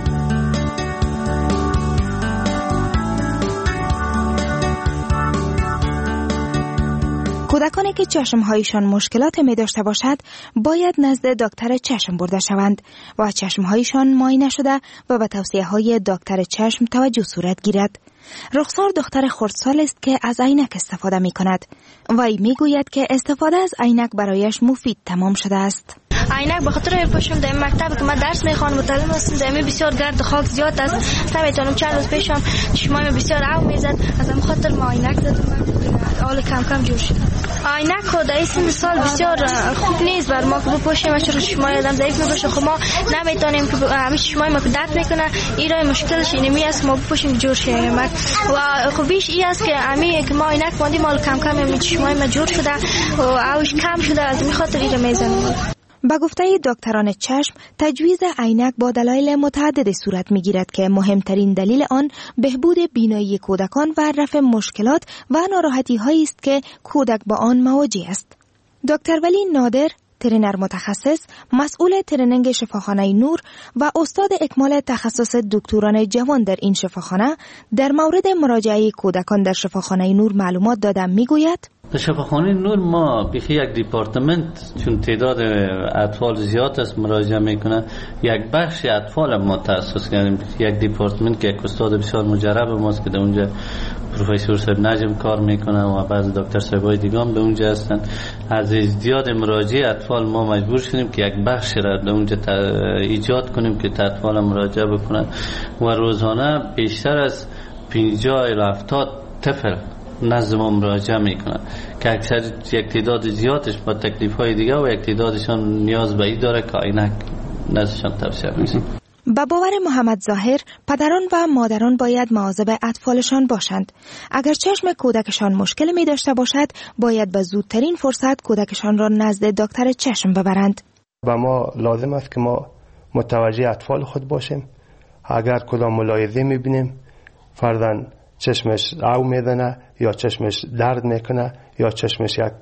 کودکانی که چشمهایشان مشکلات می داشته باشد باید نزد دکتر چشم برده شوند و چشمهایشان معاینه شده و به توصیه های دکتر چشم توجه صورت گیرد. رخسار دختر خردسال است که از عینک استفاده می کند. وی می گوید که استفاده از عینک برایش مفید تمام شده است. عینک به خاطر پشم در مکتب که من درس میخوانم متعلم هستم، در بسیار گرد و خاک زیاد است، نمیتونم چند روز پیشم چشمای بسیار آب میزد، از همین خاطر ما عینک زدم، حال کم کم جور شد. عینک خود در این سال بسیار خوب نیست بر ما که بپوشیم، چون چشمای آدم ضعیف میشه. خب ما نمیتونیم که همیشه چشمای ما درد میکنه، این راه مشکلش اینمی است ما بپوشیم جور شیم. و خوبیش این است که امی که ما عینک ماندی مال کم کم همین چشمای ما جور شده و اوش کم شده، از این خاطر این میزنیم. با گفته دکتران چشم، تجویز عینک با دلایل متعدد صورت میگیرد که مهمترین دلیل آن بهبود بینایی کودکان و رفع مشکلات و ناراحتی هایی است که کودک با آن مواجه است. دکتر ولی نادر، ترینر متخصص، مسئول ترینینگ شفاخانه نور و استاد اکمال تخصص دکتران جوان در این شفاخانه، در مورد مراجعه کودکان در شفاخانه نور معلومات دادم. میگوید در شفاخانه نور ما بیخی یک دیپارتمنت، چون تعداد اطفال زیاد است مراجعه میکنه، یک بخش اطفال ما تأسیس کردیم. یک دیپارتمنت که یک استاد بسیار مجرب ماست که در اونجا پروفسور صاحب نجم کار میکنه و بعضی دکتر صاحبای دیگه هم به اونجا هستن. از زیاد مراجعه اطفال ما مجبور شدیم که یک بخش را در اونجا ایجاد کنیم که اطفال مراجعه بکنن و روزانه بیشتر از 50 الی 70 طفل نزد ما مراجعه میکنن که اکثر یک تعداد زیادش با تکلیف های دیگه و یک تعدادشان نیاز به این داره که عینک نزدشان توصیه میشه. با باور محمد ظاهر، پدران و مادران باید مواظب اطفالشان باشند. اگر چشم کودکشان مشکل می داشته باشد، باید به زودترین فرصت کودکشان را نزد دکتر چشم ببرند. با ما لازم است که ما متوجه اطفال خود باشیم. اگر کدام ملاحظه می بینیم فرضاً چشمش آو میزنه یا چشمش درد میکنه یا چشمش یک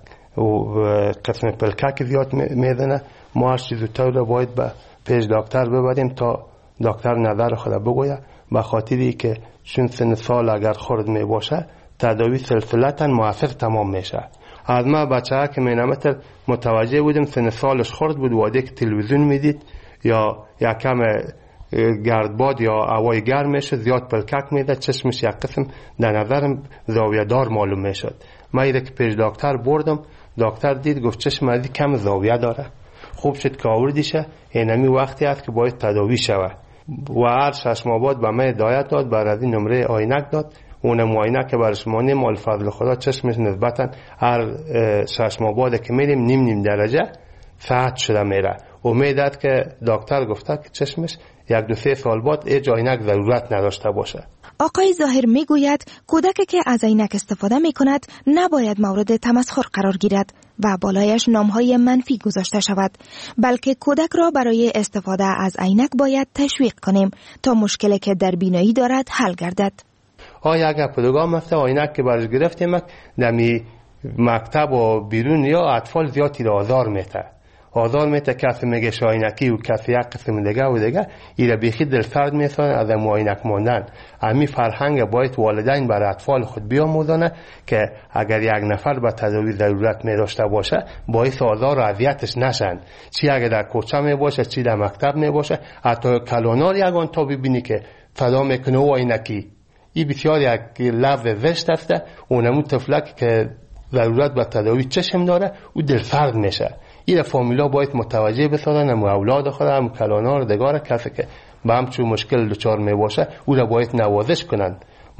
قسم پلکک زیاد میزنه، ما هر چیز زودتر باید به پیش دکتر ببریم تا دکتر نظر خود بگوید. به خاطری که چون سن سال اگر خرد می باشه تداوی سلسلتا موثر تمام میشه. از ما بچه ها که مینامتر متوجه بودیم سن سالش خرد بود، واده که تلویزیون میدید یا یک کم گردباد یا هوای گرم میشه زیاد پلکک میده، چشمش یک قسم در نظرم زاویه دار معلوم میشد. من ایده که پیش دکتر بردم، دکتر دید گفت چشم ازی کم زاویه داره، خوب شد که آوردیشه، اینمی وقتی است که باید تداوی شوه. و هر 6 ماه بعد به من هدایت داد، بر از این نمره عینک داد. اون معاینه که برش مانیم مال فضل خدا چشمش نسبتا هر 6 ماه بعد که میریم نیم درجه ساعت شده میره. امید که دکتر گفته که چشمش 1-2-3 سال بعد عینک ضرورت نداشته باشه. آقای ظاهر میگوید کودکی که از عینک استفاده میکند نباید مورد تمسخر قرار گیرد و بالایش نامهای منفی گذاشته شود، بلکه کودک را برای استفاده از عینک باید تشویق کنیم تا مشکلی که در بینایی دارد حل گردد. اگر پدوگام هسته عینک که برش گرفتیم دمی مکتب و بیرون یا اطفال زیادی را آزار میته کسی میگه شاینکی و کسی یک قسم دیگه و دیگه ایره بیخی دلسرد میسانه از معاینک ماندن. امی فرهنگ باید والدین برای اطفال خود بیاموزانه که اگر یک نفر به تداوی ضرورت می داشته باشه باعث آزار و اذیتش نشن، چی اگر در کوچه می باشه چی در مکتب می باشه. حتی کلانار یگان تا ببینی که صدا میکنه و عینکی، این بسیار یک لفظ زشت است. اونمون طفلک که ضرورت به تداوی چشم داره او دلسرد میشه. این فامیلا باید متوجه بسازن، هم اولاد خود هم کلانار دگار کسی که به همچون مشکل دچار می باشه او را باید نوازش کنند.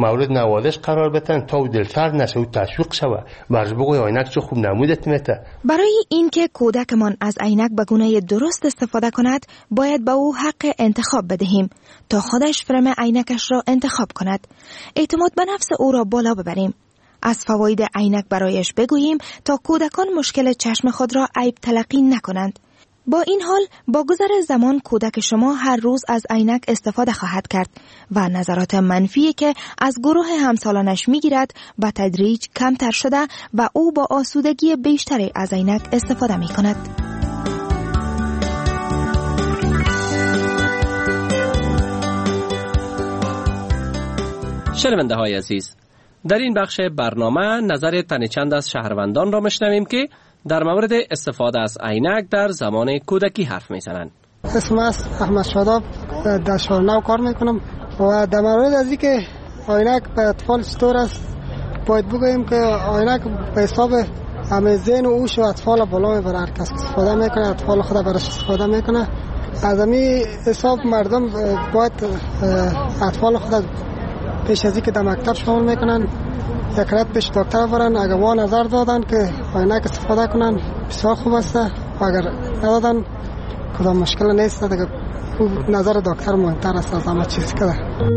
مورد نوازش قرار بدن تا او دلسرد نشه و تشویق شوه برش بگوی عینک چه خوب نمودت میته. برای اینکه کودکمان از عینک به گونه درست استفاده کند باید به او حق انتخاب بدهیم تا خودش فرم عینکش را انتخاب کند. اعتماد به نفس او را بالا ببریم. از فواید عینک برایش بگوییم تا کودکان مشکل چشم خود را عیب تلقی نکنند. با این حال با گذر زمان کودک شما هر روز از عینک استفاده خواهد کرد و نظرات منفی که از گروه همسالانش میگیرد به تدریج کمتر شده و او با آسودگی بیشتری از عینک استفاده می کند. شنونده های عزیز، در این بخش برنامه نظر تن چند از شهروندان را میشنویم که در مورد استفاده از عینک در زمان کودکی حرف میزنند. اسم است احمد شاداب، در شورنو کار میکنم و در مورد از اینکه عینک به اطفال چطور است باید بگوییم که عینک به حساب همه ذهن و هوش و اطفال بالا میبره. هر کس استفاده میکنه اطفال خود براش استفاده میکنه. از همین حساب مردم باید اطفال خود پیش از اینکه در مکتب شامل میکنن یک رات پیش دکتر برن. اگر ما نظر دادن که عینک استفاده کنن بسیار خوب است و اگر ندادن کدام مشکل نیست دیگه. نظر دکتر مهمتر است از همه چیز که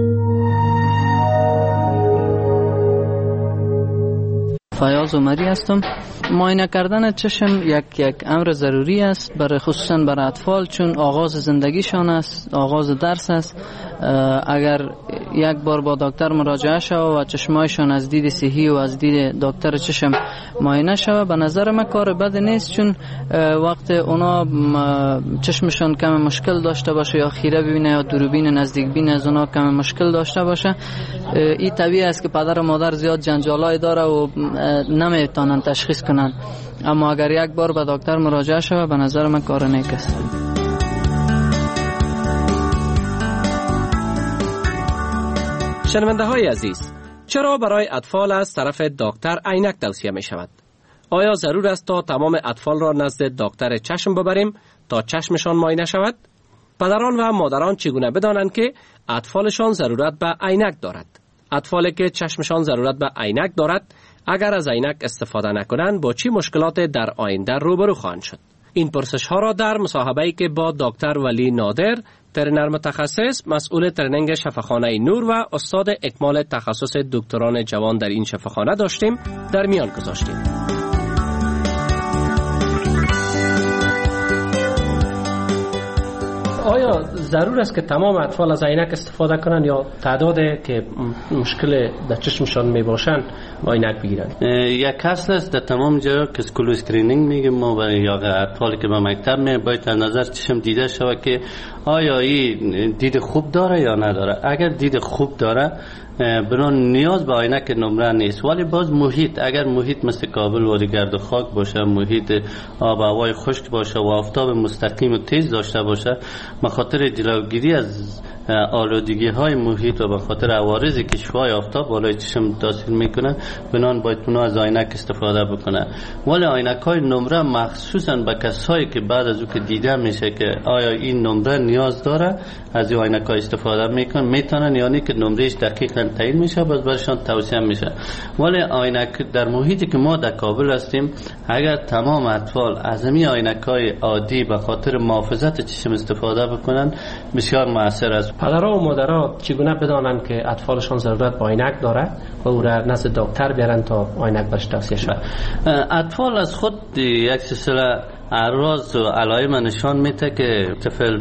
فیاض عمری هستم. معاینه کردن چشم یک امر ضروری است برای خصوصا برای اطفال، چون آغاز زندگیشان است، آغاز درس است. اگر یک بار با دکتر مراجعه شود و چشمایشان از دید صحی و از دید دکتر چشم معاینه شود، به نظر من کار بد نیست، چون وقت اونا چشمشان کم مشکل داشته باشه یا خیره ببینه یا دوربین نزدیک بین از اونا کم مشکل داشته باشه، این طبیعی است که پدر و مادر زیاد جنجالای داره و نمیتونن تشخیص کنن. اما اگر یک بار به دکتر مراجعه شود به نظر من کار نیک است. شنونده های عزیز، چرا برای اطفال از طرف دکتر عینک توصیه می شود؟ آیا ضرور است تا تمام اطفال را نزد دکتر چشم ببریم تا چشمشان معاینه شود؟ پدران و مادران چگونه بدانند که اطفالشان ضرورت به عینک دارد؟ اطفالی که چشمشان ضرورت به عینک دارد اگر از عینک استفاده نکنند با چی مشکلات در آینده روبرو خواهند شد؟ این پرسش ها را در مصاحبه‌ای که با دکتر ولی نادر، ترینر متخصص مسئول ترنینگ شفاخانه نور و استاد اکمال تخصص دکتران جوان در این شفاخانه داشتیم در میان گذاشتیم. آیا ضرور است که تمام اطفال از عینک استفاده کنند یا تعدادی که مشکل در چشمشان می باشند عینک بگیرند؟ یک اصل است در تمام جا که اسکول اسکرینینگ میگیم ما برای یا اطفالی که به مکتب می باید از نظر چشم دیده شود که آیا این دید خوب داره یا نداره. اگر دید خوب داره برای نیاز به عینک نمره نیست، ولی باز محیط، اگر محیط مثل کابل و گرد و خاک باشه، محیط آب و هوای خشک باشه و آفتاب مستقیم و تیز داشته باشه، به خاطر جلوگیری از آلودگی های محیط و به خاطر عوارضی که شعاع آفتاب بالای چشم تاثیر میکنه، بنان باید اونا از عینک استفاده بکنه. ولی عینک های نمره مخصوصا به کسایی که بعد از او که دیده میشه که آیا این نمره نیاز داره از این عینک های استفاده میتونن، یعنی که نمرهش دقیقاً تعیین میشه باز برشان توصیه میشه. ولی عینک در محیطی که ما در کابل هستیم، اگر تمام اطفال از همین عینک های عادی به خاطر محافظت چشم استفاده بکنن بسیار مؤثر است. پدرها و مادرها چگونه بدانند که اطفالشان ضرورت به عینک داره و او را نزد دکتر بیارن تا عینک برش توصیه شود؟ اطفال از خود یک سلسله اعراض و علائم نشان میده که طفل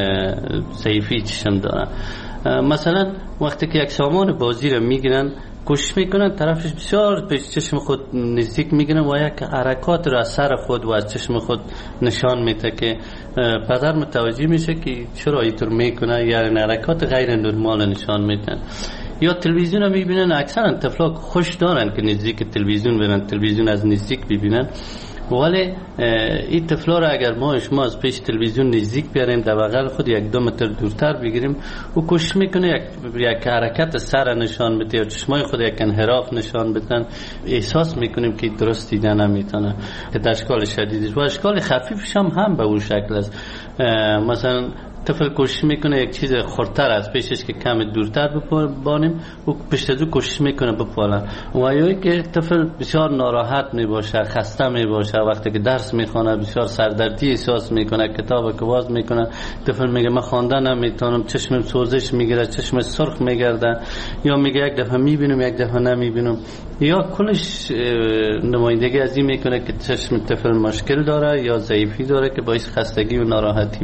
ضعیفی چشم داره. مثلا وقتی که یک سامان بازی رو میگیرن کوشش میکنن طرفش بسیار به چشم خود نزدیک میگیرن و یک حرکات رو از سر خود و از چشم خود نشان میده که پدر متوجه میشه که چرا اینطور میکنه، یعنی حرکات غیر نرمال نشان میدن. یا تلویزیون رو میبینن، اکثرا طفلا خوش دارن که نزدیک تلویزیون برن، تلویزیون از نزدیک ببینن. ولی این طفلا را اگر شما از پیش تلویزیون نزدیک بیاریم، در بغل خود 1-2 متر دورتر بگیریم و کوشش میکنه یک حرکت سر نشان بده یا چشمای خود یک انحراف نشان بدن، احساس میکنیم که درست دیدن نمیتونه، که در اشکال شدیدش و اشکال خفیفش هم به اون شکل است. مثلا طفل کوشش میکنه یک چیز خردتر از پیشش که کم دورتر بپالیم و پیش از او کوشش میکنه بپالن. و یا که طفل بسیار ناراحت میباشه، خسته میباشه، وقتی که درس میخونه بسیار سردردی احساس میکنه، کتاب که باز میکنه طفل میگه من خواندن نمیتونم، چشمم سوزش میگیره، چشم سرخ میگرده، یا میگه یک دفعه میبینم یک دفعه نمیبینم، یا کلش نمایندگی از این میکنه که چشم طفل مشکل داره یا ضعیفی داره که باعث خستگی و ناراحتی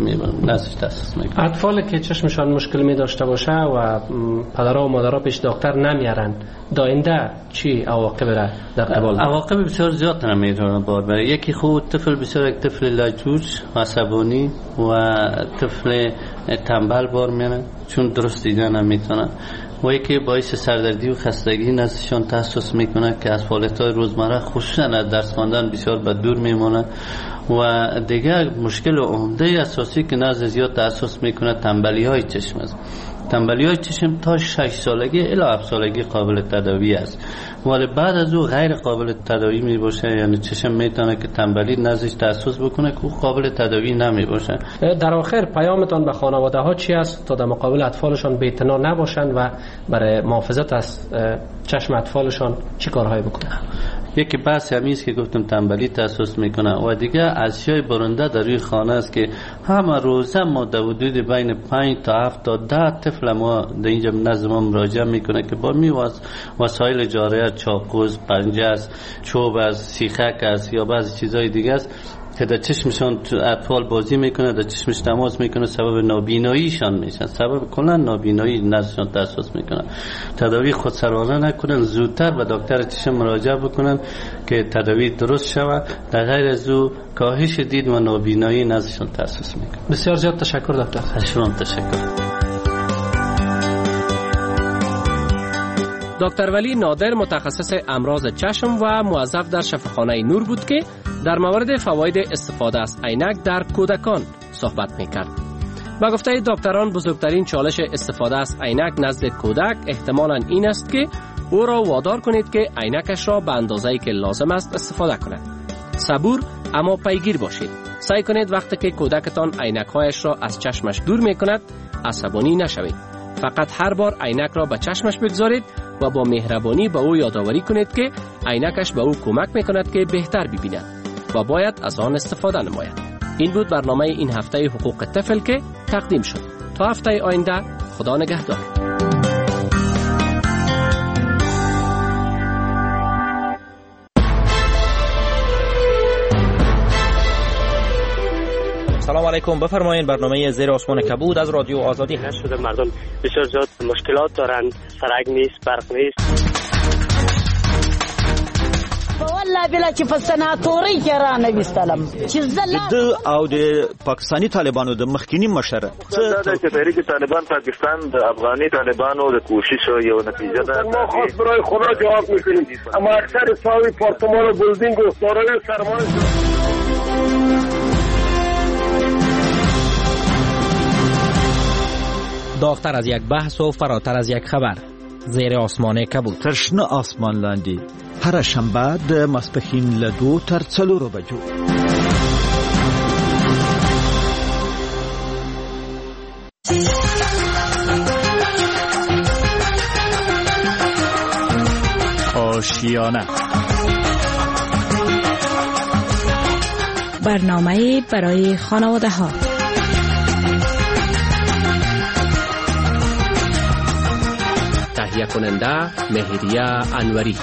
میشه. اطفال که چشمشان مشکل می داشته باشه و پدرها و مادرها پیش دکتر نمیارن، داینده چی عواقب را در قبال؟ عواقب بسیار زیاد نمیتونه بار بره. یکی خود طفل بسیار یک طفل لجوج و عصبانی و طفل تنبل بار میره چون درست دیدن نمیتونه، و یکی باعث سردردی و خستگی نزدشان تحسس میکنه که از فعالیت‌های روزمره خصوصا از درس خواندن بسیار به دور میمونه. و دیگه مشکل عمده اساسی که نزد زیاد تحسس میکنه تنبلی های چشم است. تنبلی های چشم تا 6 سالگی الی 7 سالگی قابل تداوی است، ولی بعد از او غیر قابل تداوی می باشه. یعنی چشم میتونه که تنبلی نزدش تحسس بکنه که قابل تداوی نمی باشه. در آخر پیامتان به خانواده ها چی است تا در مقابل اطفالشان بی‌اعتنا نباشند و برای محافظت از چشم اطفالشان چی کارهایی بکنند؟ یکی بحث همیست که گفتم تنبلی تحسس میکنه، و دیگه اشیای برنده در روی خانه است که همه روزه ما در حدود بین 5 تا 7 تا 10 طفل ما در اینجا نزد ما مراجعه میکنه که با وسایل جاریه، چاقوز، پنجه است، چوب است، سیخک است یا بعضی چیزهای دیگه است که در چشمشان اطفال بازی میکنه، در چشمش تماس میکنه، سبب نابیناییشان میشن، سبب کلا نابینایی نزدشان تحسس میکنه. تداوی خودسرانه نکنن، زودتر به دکتر چشم مراجعه بکنن که تداوی درست شود، در غیر از او کاهش دید و نابینایی نزدشان تحسس میکنه. بسیار زیاد تشکر دکتر. شما تشکر. دکتر ولی نادر متخصص امراض چشم و موظف در شفاخانه نور بود که در مورد فواید استفاده از عینک در کودکان صحبت میکرد. با گفته دکتران بزرگترین چالش استفاده از عینک نزد کودک احتمالاً این است که او را وادار کنید که عینکش را به اندازه‌ای که لازم است استفاده کند. صبور اما پیگیر باشید. سعی کنید وقتی که کودکتان عینک‌هایش را از چشمش دور میکند عصبانی نشوید. فقط هر بار عینک را به چشمش بگذارید و با مهربانی به او یادآوری کنید که عینکش به او کمک میکند که بهتر ببیند و باید از آن استفاده نماید. این بود برنامه این هفته حقوق طفل که تقدیم شد. تا هفته آینده، خدا نگهدار. سلام علیکم، بفرمایید. برنامه زیر آسمان کبود از رادیو آزادی شده. مردم بسیار زیاد مشکلات دارند، سرک نیست، برق نیست. والله بلا چې په سناتوري کې را نه وستلم چې د او د پاکستانی طالبانو د مخکینی مشره چې تحریک طالبان پاکستان د افغاني طالبانو د کوشش یو نتیجه ده. ما خاص برای خدا جواب میکنیم، اما اکثر ساوی پارتمان و بلدینگ و دارای سرمایه. داغتر از یک بحث و فراتر از یک خبر. زیر آسمان کبود. ترشنه آسمان لاندی. هر شنبه د ماسپښین له 2 تر 4 بجو. آشیانه. برنامه برای خانواده ها. تهیه کننده مهریه انوری.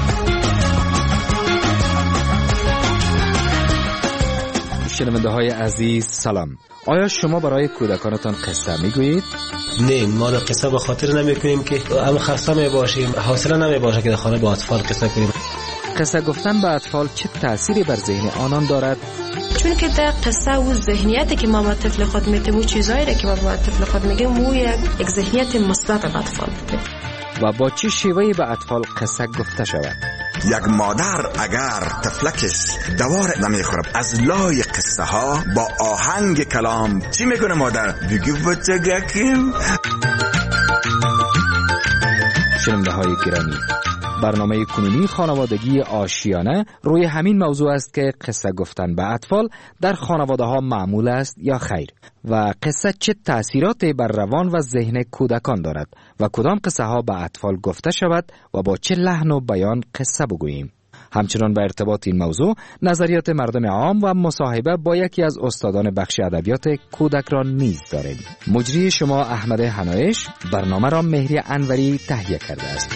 شنونده های عزیز سلام. آیا شما برای کودکانتان قصه میگویید؟ نه، ما قصه به خاطر نمیکنیم که هم خسته میباشیم، حوصله نمیباشه که در خانه با اطفال قصه کنیم. قصه گفتن به اطفال چه تأثیری بر ذهن آنان دارد؟ چون که در قصه و ذهنیتی که ما با طفل خود میتیم و چیزایی که ما با طفل خود میگیم و یک ذهنیت مثبت به اطفال میده. و با چه شیوهی به اطفال قصه گفته شود؟ یک مادر اگر طفلکش دوار نمیخورد از لای قصه ها با آهنگ کلام چی میکنه مادر؟ بگی بچگکیم. شنونده های گرامی، برنامه کنونی خانوادگی آشیانه روی همین موضوع است که قصه گفتن به اطفال در خانواده ها معمول است یا خیر و قصه چه تأثیراتی بر روان و ذهن کودکان دارد و کدام قصه ها به اطفال گفته شود و با چه لحن و بیان قصه بگوییم. همچنان به ارتباط این موضوع نظریات مردم عام و مصاحبه با یکی از استادان بخش ادبیات کودک را نیز داریم. مجری شما احمد حنایش، برنامه را مهری انوری تهیه کرده است.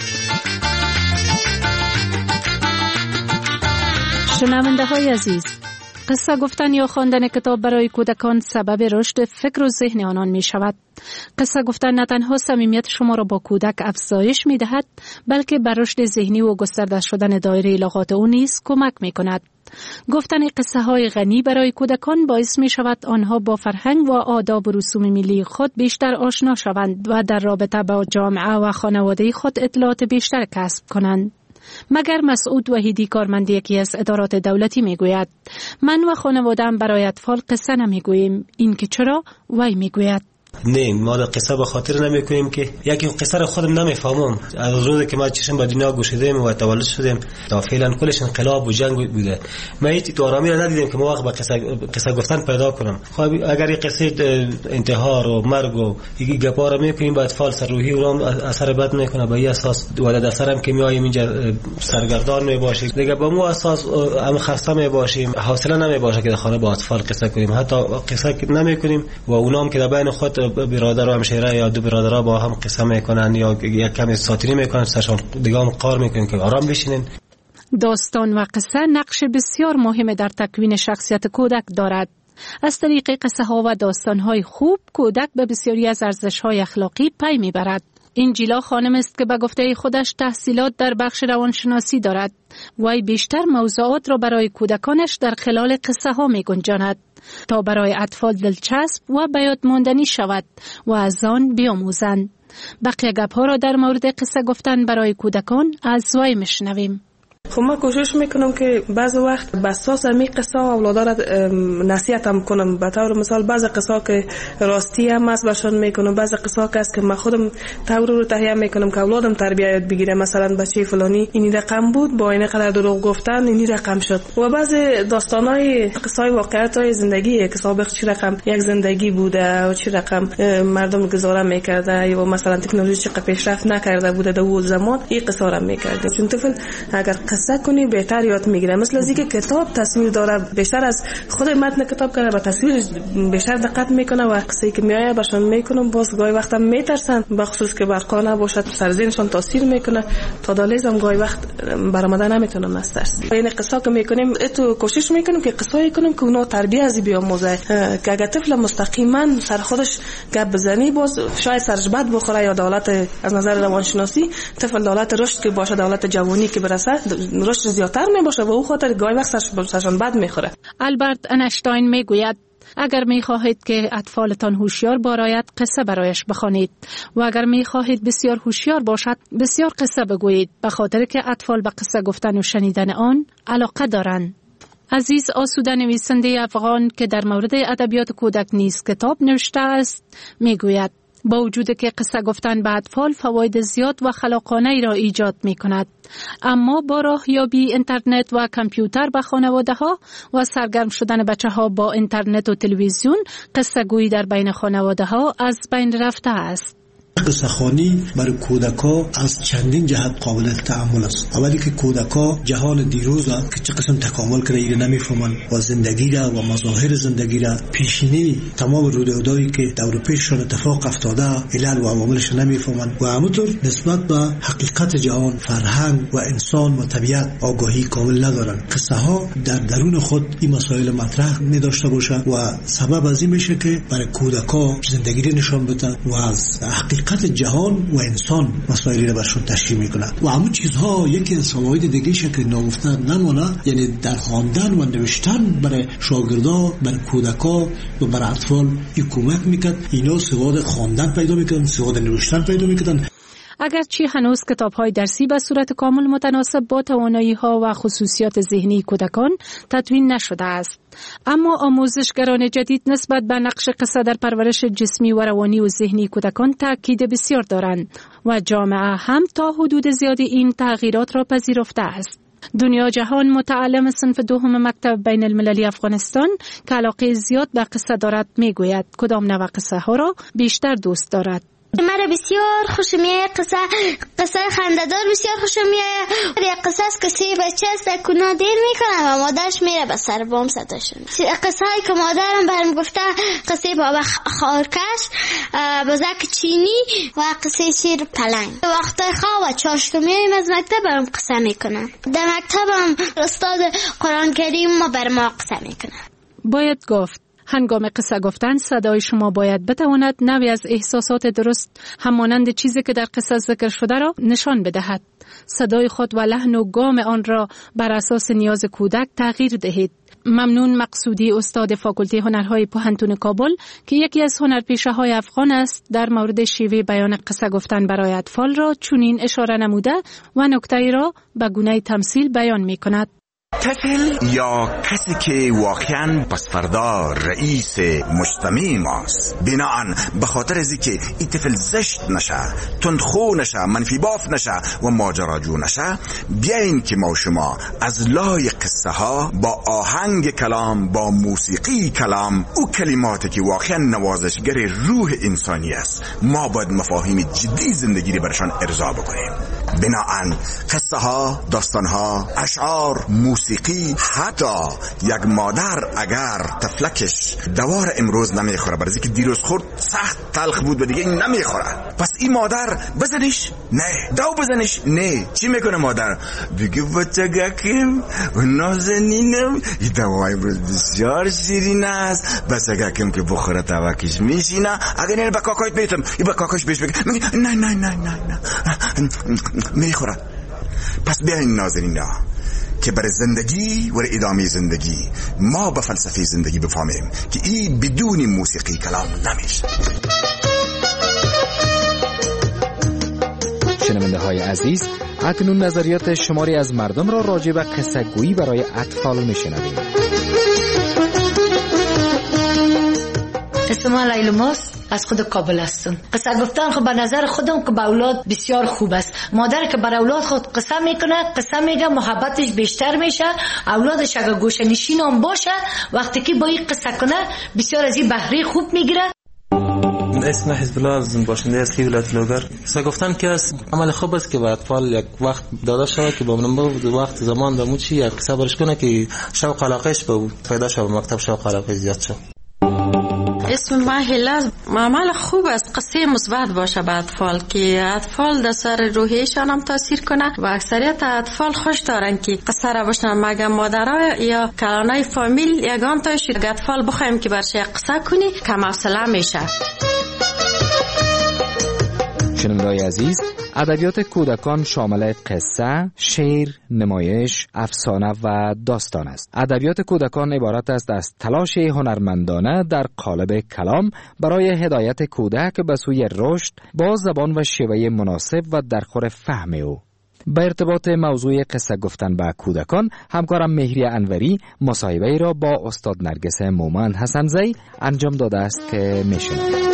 شنونده های عزیز، قصه گفتن یا خواندن کتاب برای کودکان سبب رشد فکر و ذهن آنان می شود. قصه گفتن نه تنها صمیمیت شما را با کودک افزایش می دهد، بلکه بر رشد ذهنی و گسترده شدن دایره لغات او نیز کمک می کند. گفتن قصه های غنی برای کودکان باعث می شود آنها با فرهنگ و آداب و رسوم ملی خود بیشتر آشنا شوند و در رابطه با جامعه و خانواده خود اطلاعات بیشتر کسب کنند. مگر مسعود وحیدی کارمند یکی از ادارات دولتی میگوید من و خانواده‌ام برای اطفال قصه نمیگوییم. این که چرا؟ وی میگوید نه، ما در قصه به خاطر نمیکنیم که یکی قصه رو خودم نمیفهمم. از روزی که ما چشم به دنیا گشودیم و تولد شدیم تا فعلا کلش انقلاب و جنگ بوده، ما هیچ تو آرامی را ندیدیم که ما وقت به قصه گفتن پیدا کنم. خب اگر این قصه انتحار و مرگ و این گپا رو میکنیم با اطفال سر روحی اونم اثر بد میکنه. به این اساس ولد اثرم که میایم اینجا سرگردان میباشیم دیگه، با مو اساس هم خسته میباشیم، حوصله نمیباشه که در خانه با اطفال قصه کنیم. حتی قصه نمیکنیم و اونام که در بین خود برادر و همشیره یا دو برادرها با هم قصه میکنن یا یک کمی ساتیری میکنن، سرشان دیگه هم قار میکنن که آرام بشینن. داستان و قصه نقش بسیار مهم در تکوین شخصیت کودک دارد. از طریق قصه ها و داستان های خوب کودک به بسیاری از ارزش های اخلاقی پی میبرد. انجیلا خانم است که به گفته خودش تحصیلات در بخش روانشناسی دارد. وی بیشتر موضوعات را برای کودکانش در خلال قصه ها می گنجاند تا برای اطفال دلچسب و به یاد ماندنی شود و از آن بیاموزند. بقیه گپ ها را در مورد قصه گفتن برای کودکان از وی میشنویم. خب من کوشش میکنم که بعض وقت به اساس همین قصه اولادا را نصیحت هم کنم. به طور مثال بعض قصه که راستی هم است برشان میکنم، بعض قصه که است که من خودم طور رو تهیه میکنم که اولادم تربیت یاد بگیره. مثلا بچه فلانی این رقم بود، با این قدر دروغ گفتن این رقم شد. و بعض داستانای قصه واقعیت‌های زندگی که سابق چه رقم یک زندگی بوده و چه رقم مردم گزاره میکرده یا مثلا تکنولوژی چقدر پیشرفت نکرده بوده در اون زمان، این قصه را میکرده. چون طفل اگر قصه کنی بهتر یاد میگیره. مثل از اینکه کتاب تصویر داره، بیشتر از خود متن کتاب کنه و تصویر بیشتر دقت میکنه و قصه‌ای که میآید برشان میکنم. باز گاهی وقت هم میترسن، بخصوص که برقا نباشد سر ذهنشان تاثیر میکنه. تا دالیزم گاهی وقت برآمده نمیتونن از ترس. این قصه که میکنیم تو کوشش میکنیم که قصه‌ای کنیم که اونها تربیت از بیاموزه، که اگر طفل مستقیما سر خودش گپ بزنی باز شاید سرش بد بخوره یا دولت از نظر روانشناسی طفل دولت رشد که باشه، دولت جوانی که برسه رشد زیادتر میباشه و او خاطر گاهی وقت سرشان بد میخوره. آلبرت اینشتین میگوید اگر میخواهید که اطفالتان هوشیار باشد قصه برایش بخوانید و اگر میخواهید بسیار هوشیار باشد بسیار قصه بگویید، به خاطر که اطفال به قصه گفتن و شنیدن آن علاقه دارند. عزیز آسوده نویسنده افغان که در مورد ادبیات کودک نیز کتاب نوشته است میگوید با وجود که قصه گفتن به اطفال فواید زیاد و خلاقانه ای را ایجاد می کند، اما با راهیابی اینترنت و کامپیوتر به خانواده ها و سرگرم شدن بچه ها با اینترنت و تلویزیون قصه گویی در بین خانواده ها از بین رفته است. قصه خوانی برای کودکا از چندین جهت قابل تأمل است. اولی که کودکا جهان دیروز را که چه قسم تکامل کرده ایره نمیفهمن و زندگی را و مظاهر زندگی را پیشینی تمام رویدادهایی که دور پیششان اتفاق افتاده علل و عواملش نمیفهمن و همونطور نسبت به حقیقت جهان، فرهنگ و انسان و طبیعت آگاهی کامل ندارن. قصه ها در درون خود این مسائل مطرح می داشته باشه و سبب از این میشه که برای کودکا زندگی را نشان بدن و از حقیقت جهان و انسان مسائلی را برشون تشریح میکنه و همون چیزها یکی از فواید دیگه شکل نگفته نمونه، یعنی در خواندن و نوشتن برای شاگردا، برای کودکا و برای اطفال این کمک میکرد اینا سواد خواندن پیدا میکردن، سواد نوشتن پیدا میکردن. اگرچه هنوز کتاب‌های درسی به صورت کامل متناسب با توانایی‌ها و خصوصیات ذهنی کودکان تدوین نشده است. اما آموزشگران جدید نسبت به نقش قصه در پرورش جسمی و روانی و ذهنی کودکان تاکید بسیار دارند و جامعه هم تا حدود زیادی این تغییرات را پذیرفته است. دنیا جهان متعلم صنف دوم مکتب بین المللی افغانستان که علاقه زیاد به قصه دارد میگوید کدام نوع قصه ها را بیشتر دوست دارد. مرا بسیار خوش میاد قصه خنده‌دار بسیار خوش میاد. یک قصه است که 3 بچه است کنا دیر میکنه و مادرش میره به سر بام صداشون. قصه هایی که مادرم برام گفته قصه بابا خارکش، بزک چینی و قصه شیر پلنگ. وقت خواب و چاشتو میایم از مکتب برام قصه میکنه. در مکتبم استاد قرآن کریم ما بر ما قصه میکنه. باید گفت هنگام قصه گفتن صدای شما باید بتواند نوعی از احساسات درست همانند چیزی که در قصه ذکر شده را نشان بدهد. صدای خود و لحن و گام آن را بر اساس نیاز کودک تغییر دهید. ممنون مقصودی استاد فاکولته هنرهای پوهنتون کابل که یکی از هنرپیشه‌های افغان است در مورد شیوه بیان قصه گفتن برای اطفال را چنین اشاره نموده و نکته‌ای را به گونه تمثیل بیان می‌کند. طفل یا کسی که واقعا پس فردا رئیس مجتمع ماست، بناهن به خاطر از که این طفل زشت نشه، تندخو نشه، منفی باف نشه و ماجراجو نشه، بیاین که ما شما از لای قصه ها با آهنگ کلام، با موسیقی کلام، او کلماتی که واقعا نوازشگر روح انسانی است، ما باید مفاهیم جدی زندگی رو برشان ارضا بکنیم. بناهن قصه ها، داستان ها، اشعار، موسیقی، حتی یک مادر اگر طفلکش دوار امروز نمیخوره برای که دیروز خورد سخت تلخ بود و دیگه این نمیخوره، پس این مادر بزنش؟ نه. دو بزنش؟ نه. چی میکنه مادر؟ بگه بچگکم و نازنینم این دوای امروز بسیار شیرین است، بچگکم که بخوره توکش میشینه، اگر نه با کاکایت میتم ای با کاکاش بهش بگه میگه نه نه نه نه نه میخوره. پس بیاین نازنینا که برای زندگی و ادامه زندگی ما به فلسفه زندگی بفهمیم که این بدون موسیقی کلام نمیشه. شنونده های عزیز، اکنون نظریات شماری از مردم را راجع به قصه گویی برای اطفال میشنویم. اسم من لیلا ماست، از خود کابل هستم. قصه گفتن خب به نظر خودم که به اولاد بسیار خوب است. مادر که بر اولاد خود قصه میکنه، قصه میگه، محبتش بیشتر میشه. اولادش اگر گوشه نشین هم باشه، وقتی که با این قصه کنه بسیار از این بهره خوب میگیره. اسم حزب الله از باشنده اصلی ولایت لوگر. قصه گفتن که عمل خوب است که به اطفال یک وقت داده شود که با منبع وقت زمان دمو چی یک قصه برش کنه که شوق علاقهش به پیدا شود، مکتب شوق علاقه زیاد شد. اسم من هلا. عمل خوب است قصه مثبت باشه به اطفال که اطفال در سر روحیشان هم تاثیر کنه و اکثریت اطفال خوش دارن که قصه را بشنن. مگه مادرها یا کلانای فامیل یگان تاش اطفال بخوایم که برش قصه کنی کم حوصله میشه. شنونده‌های عزیز، ادبیات کودکان شامل قصه، شعر، نمایش، افسانه و داستان است. ادبیات کودکان عبارت است از تلاش هنرمندانه در قالب کلام برای هدایت کودک به سوی رشد با زبان و شیوه مناسب و در خور فهم او. به ارتباط موضوع قصه گفتن به کودکان، همکارم مهری انوری مصاحبه‌ای را با استاد نرگس مومند حسن‌زی انجام داده است که میشنوید.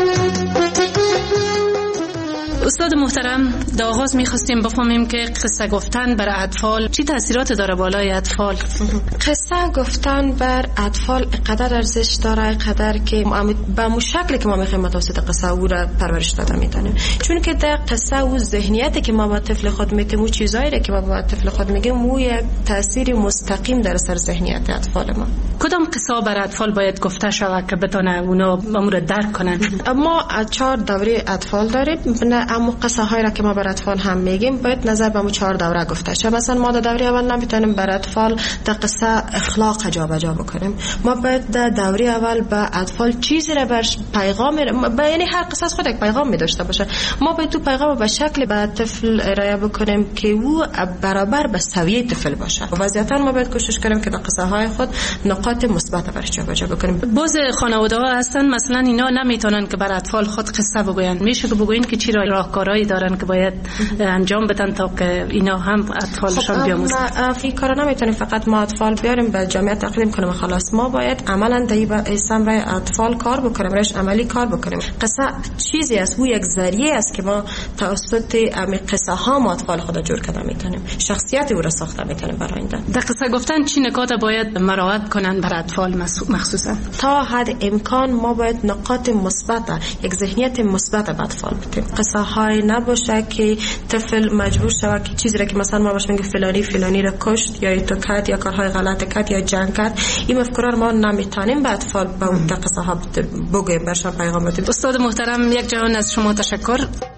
استاد محترم، در آغاز می‌خواستیم بفهمیم که قصه گفتن بر اطفال چی تاثیرات داره بالای اطفال؟ قصه گفتن بر اطفال قدر ارزش داره، قدر که به مو شکلی که ما می‌خوایم متوسط قصه او را پرورش داده می‌تونیم. چون که در قصه او ذهنیتی که ما با طفل خود میگیم، او چیزایی که ما با طفل خود میگیم، او یک تأثیر مستقیم در سر ذهنیت اطفال ما. کدام قصه بر اطفال باید گفته شود که بتونه اونا امور درک کنن؟ ما 4 دوره اطفال داریم. اما قصه هایی را که ما بر اطفال هم میگیم باید نظر به مو 4 دوره گفته شه. مثلا ما در دوره اول نمیتونیم بر اطفال در قصه اخلاق جابجا بکنیم. ما باید در دوره اول به اطفال چیزی را بر پیغام، یعنی هر قصه از خود یک پیغام می داشته باشه. ما باید تو پیغام به شکل به طفل ارائه بکنیم که او برابر به سویه طفل باشه. وضعیتا ما باید کوشش کنیم که در قصه های خود نقاط مثبت برش جابجا بکنیم. باز خانواده ها هستن مثلا اینا نمیتونن که بر اطفال خود قصه بگوین. میشه که بگوین که چی را راهکارهایی دارن که باید انجام بدن تا که اینا هم اطفالشان بیاموزن؟ این کارا نمیتونیم فقط ما اطفال بیاریم به جامعه تقدیم کنیم خلاص. ما باید عملا در سمر اطفال کار بکنیم، روش عملی کار بکنیم. قصه چیزی است، او یک ذریعه است که ما توسط قصه ها ما اطفال خود جور کرده میتونیم، شخصیت او را ساخته میتونیم برای آینده. در قصه گفتن چی نکات باید مراعات کنن بر اطفال مخصوصا؟ تا حد امکان ما باید نقاط مثبت، یک ذهنیت مثبت به اطفال بدیم. قصه های نباشه که طفل مجبور شود که چیزی را که مثلا ما باش میگه فلانی را کشت یا تو کرد یا کارهای غلط کرد یا جنگ کرد، این افکار ما نمیتونیم به اطفال به اون قصه ها بگیم، برشان پیغام بدیم. استاد محترم، یک جهان از شما تشکر.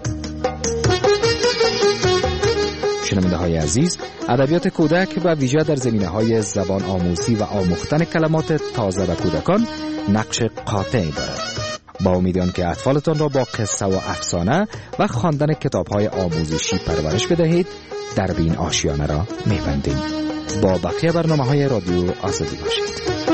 شنونده های عزیز، ادبیات کودک و ویژه در زمینه های زبان آموزی و آموختن کلمات تازه و کودکان نقش قاطعی دارد. با امیدوارم که اطفالتان را با قصه و افسانه و خواندن کتاب‌های آموزشی پرورش بدهید. درب این آشیانه را می‌بندیم. با بقیه برنامه‌های رادیو آزادی باشید.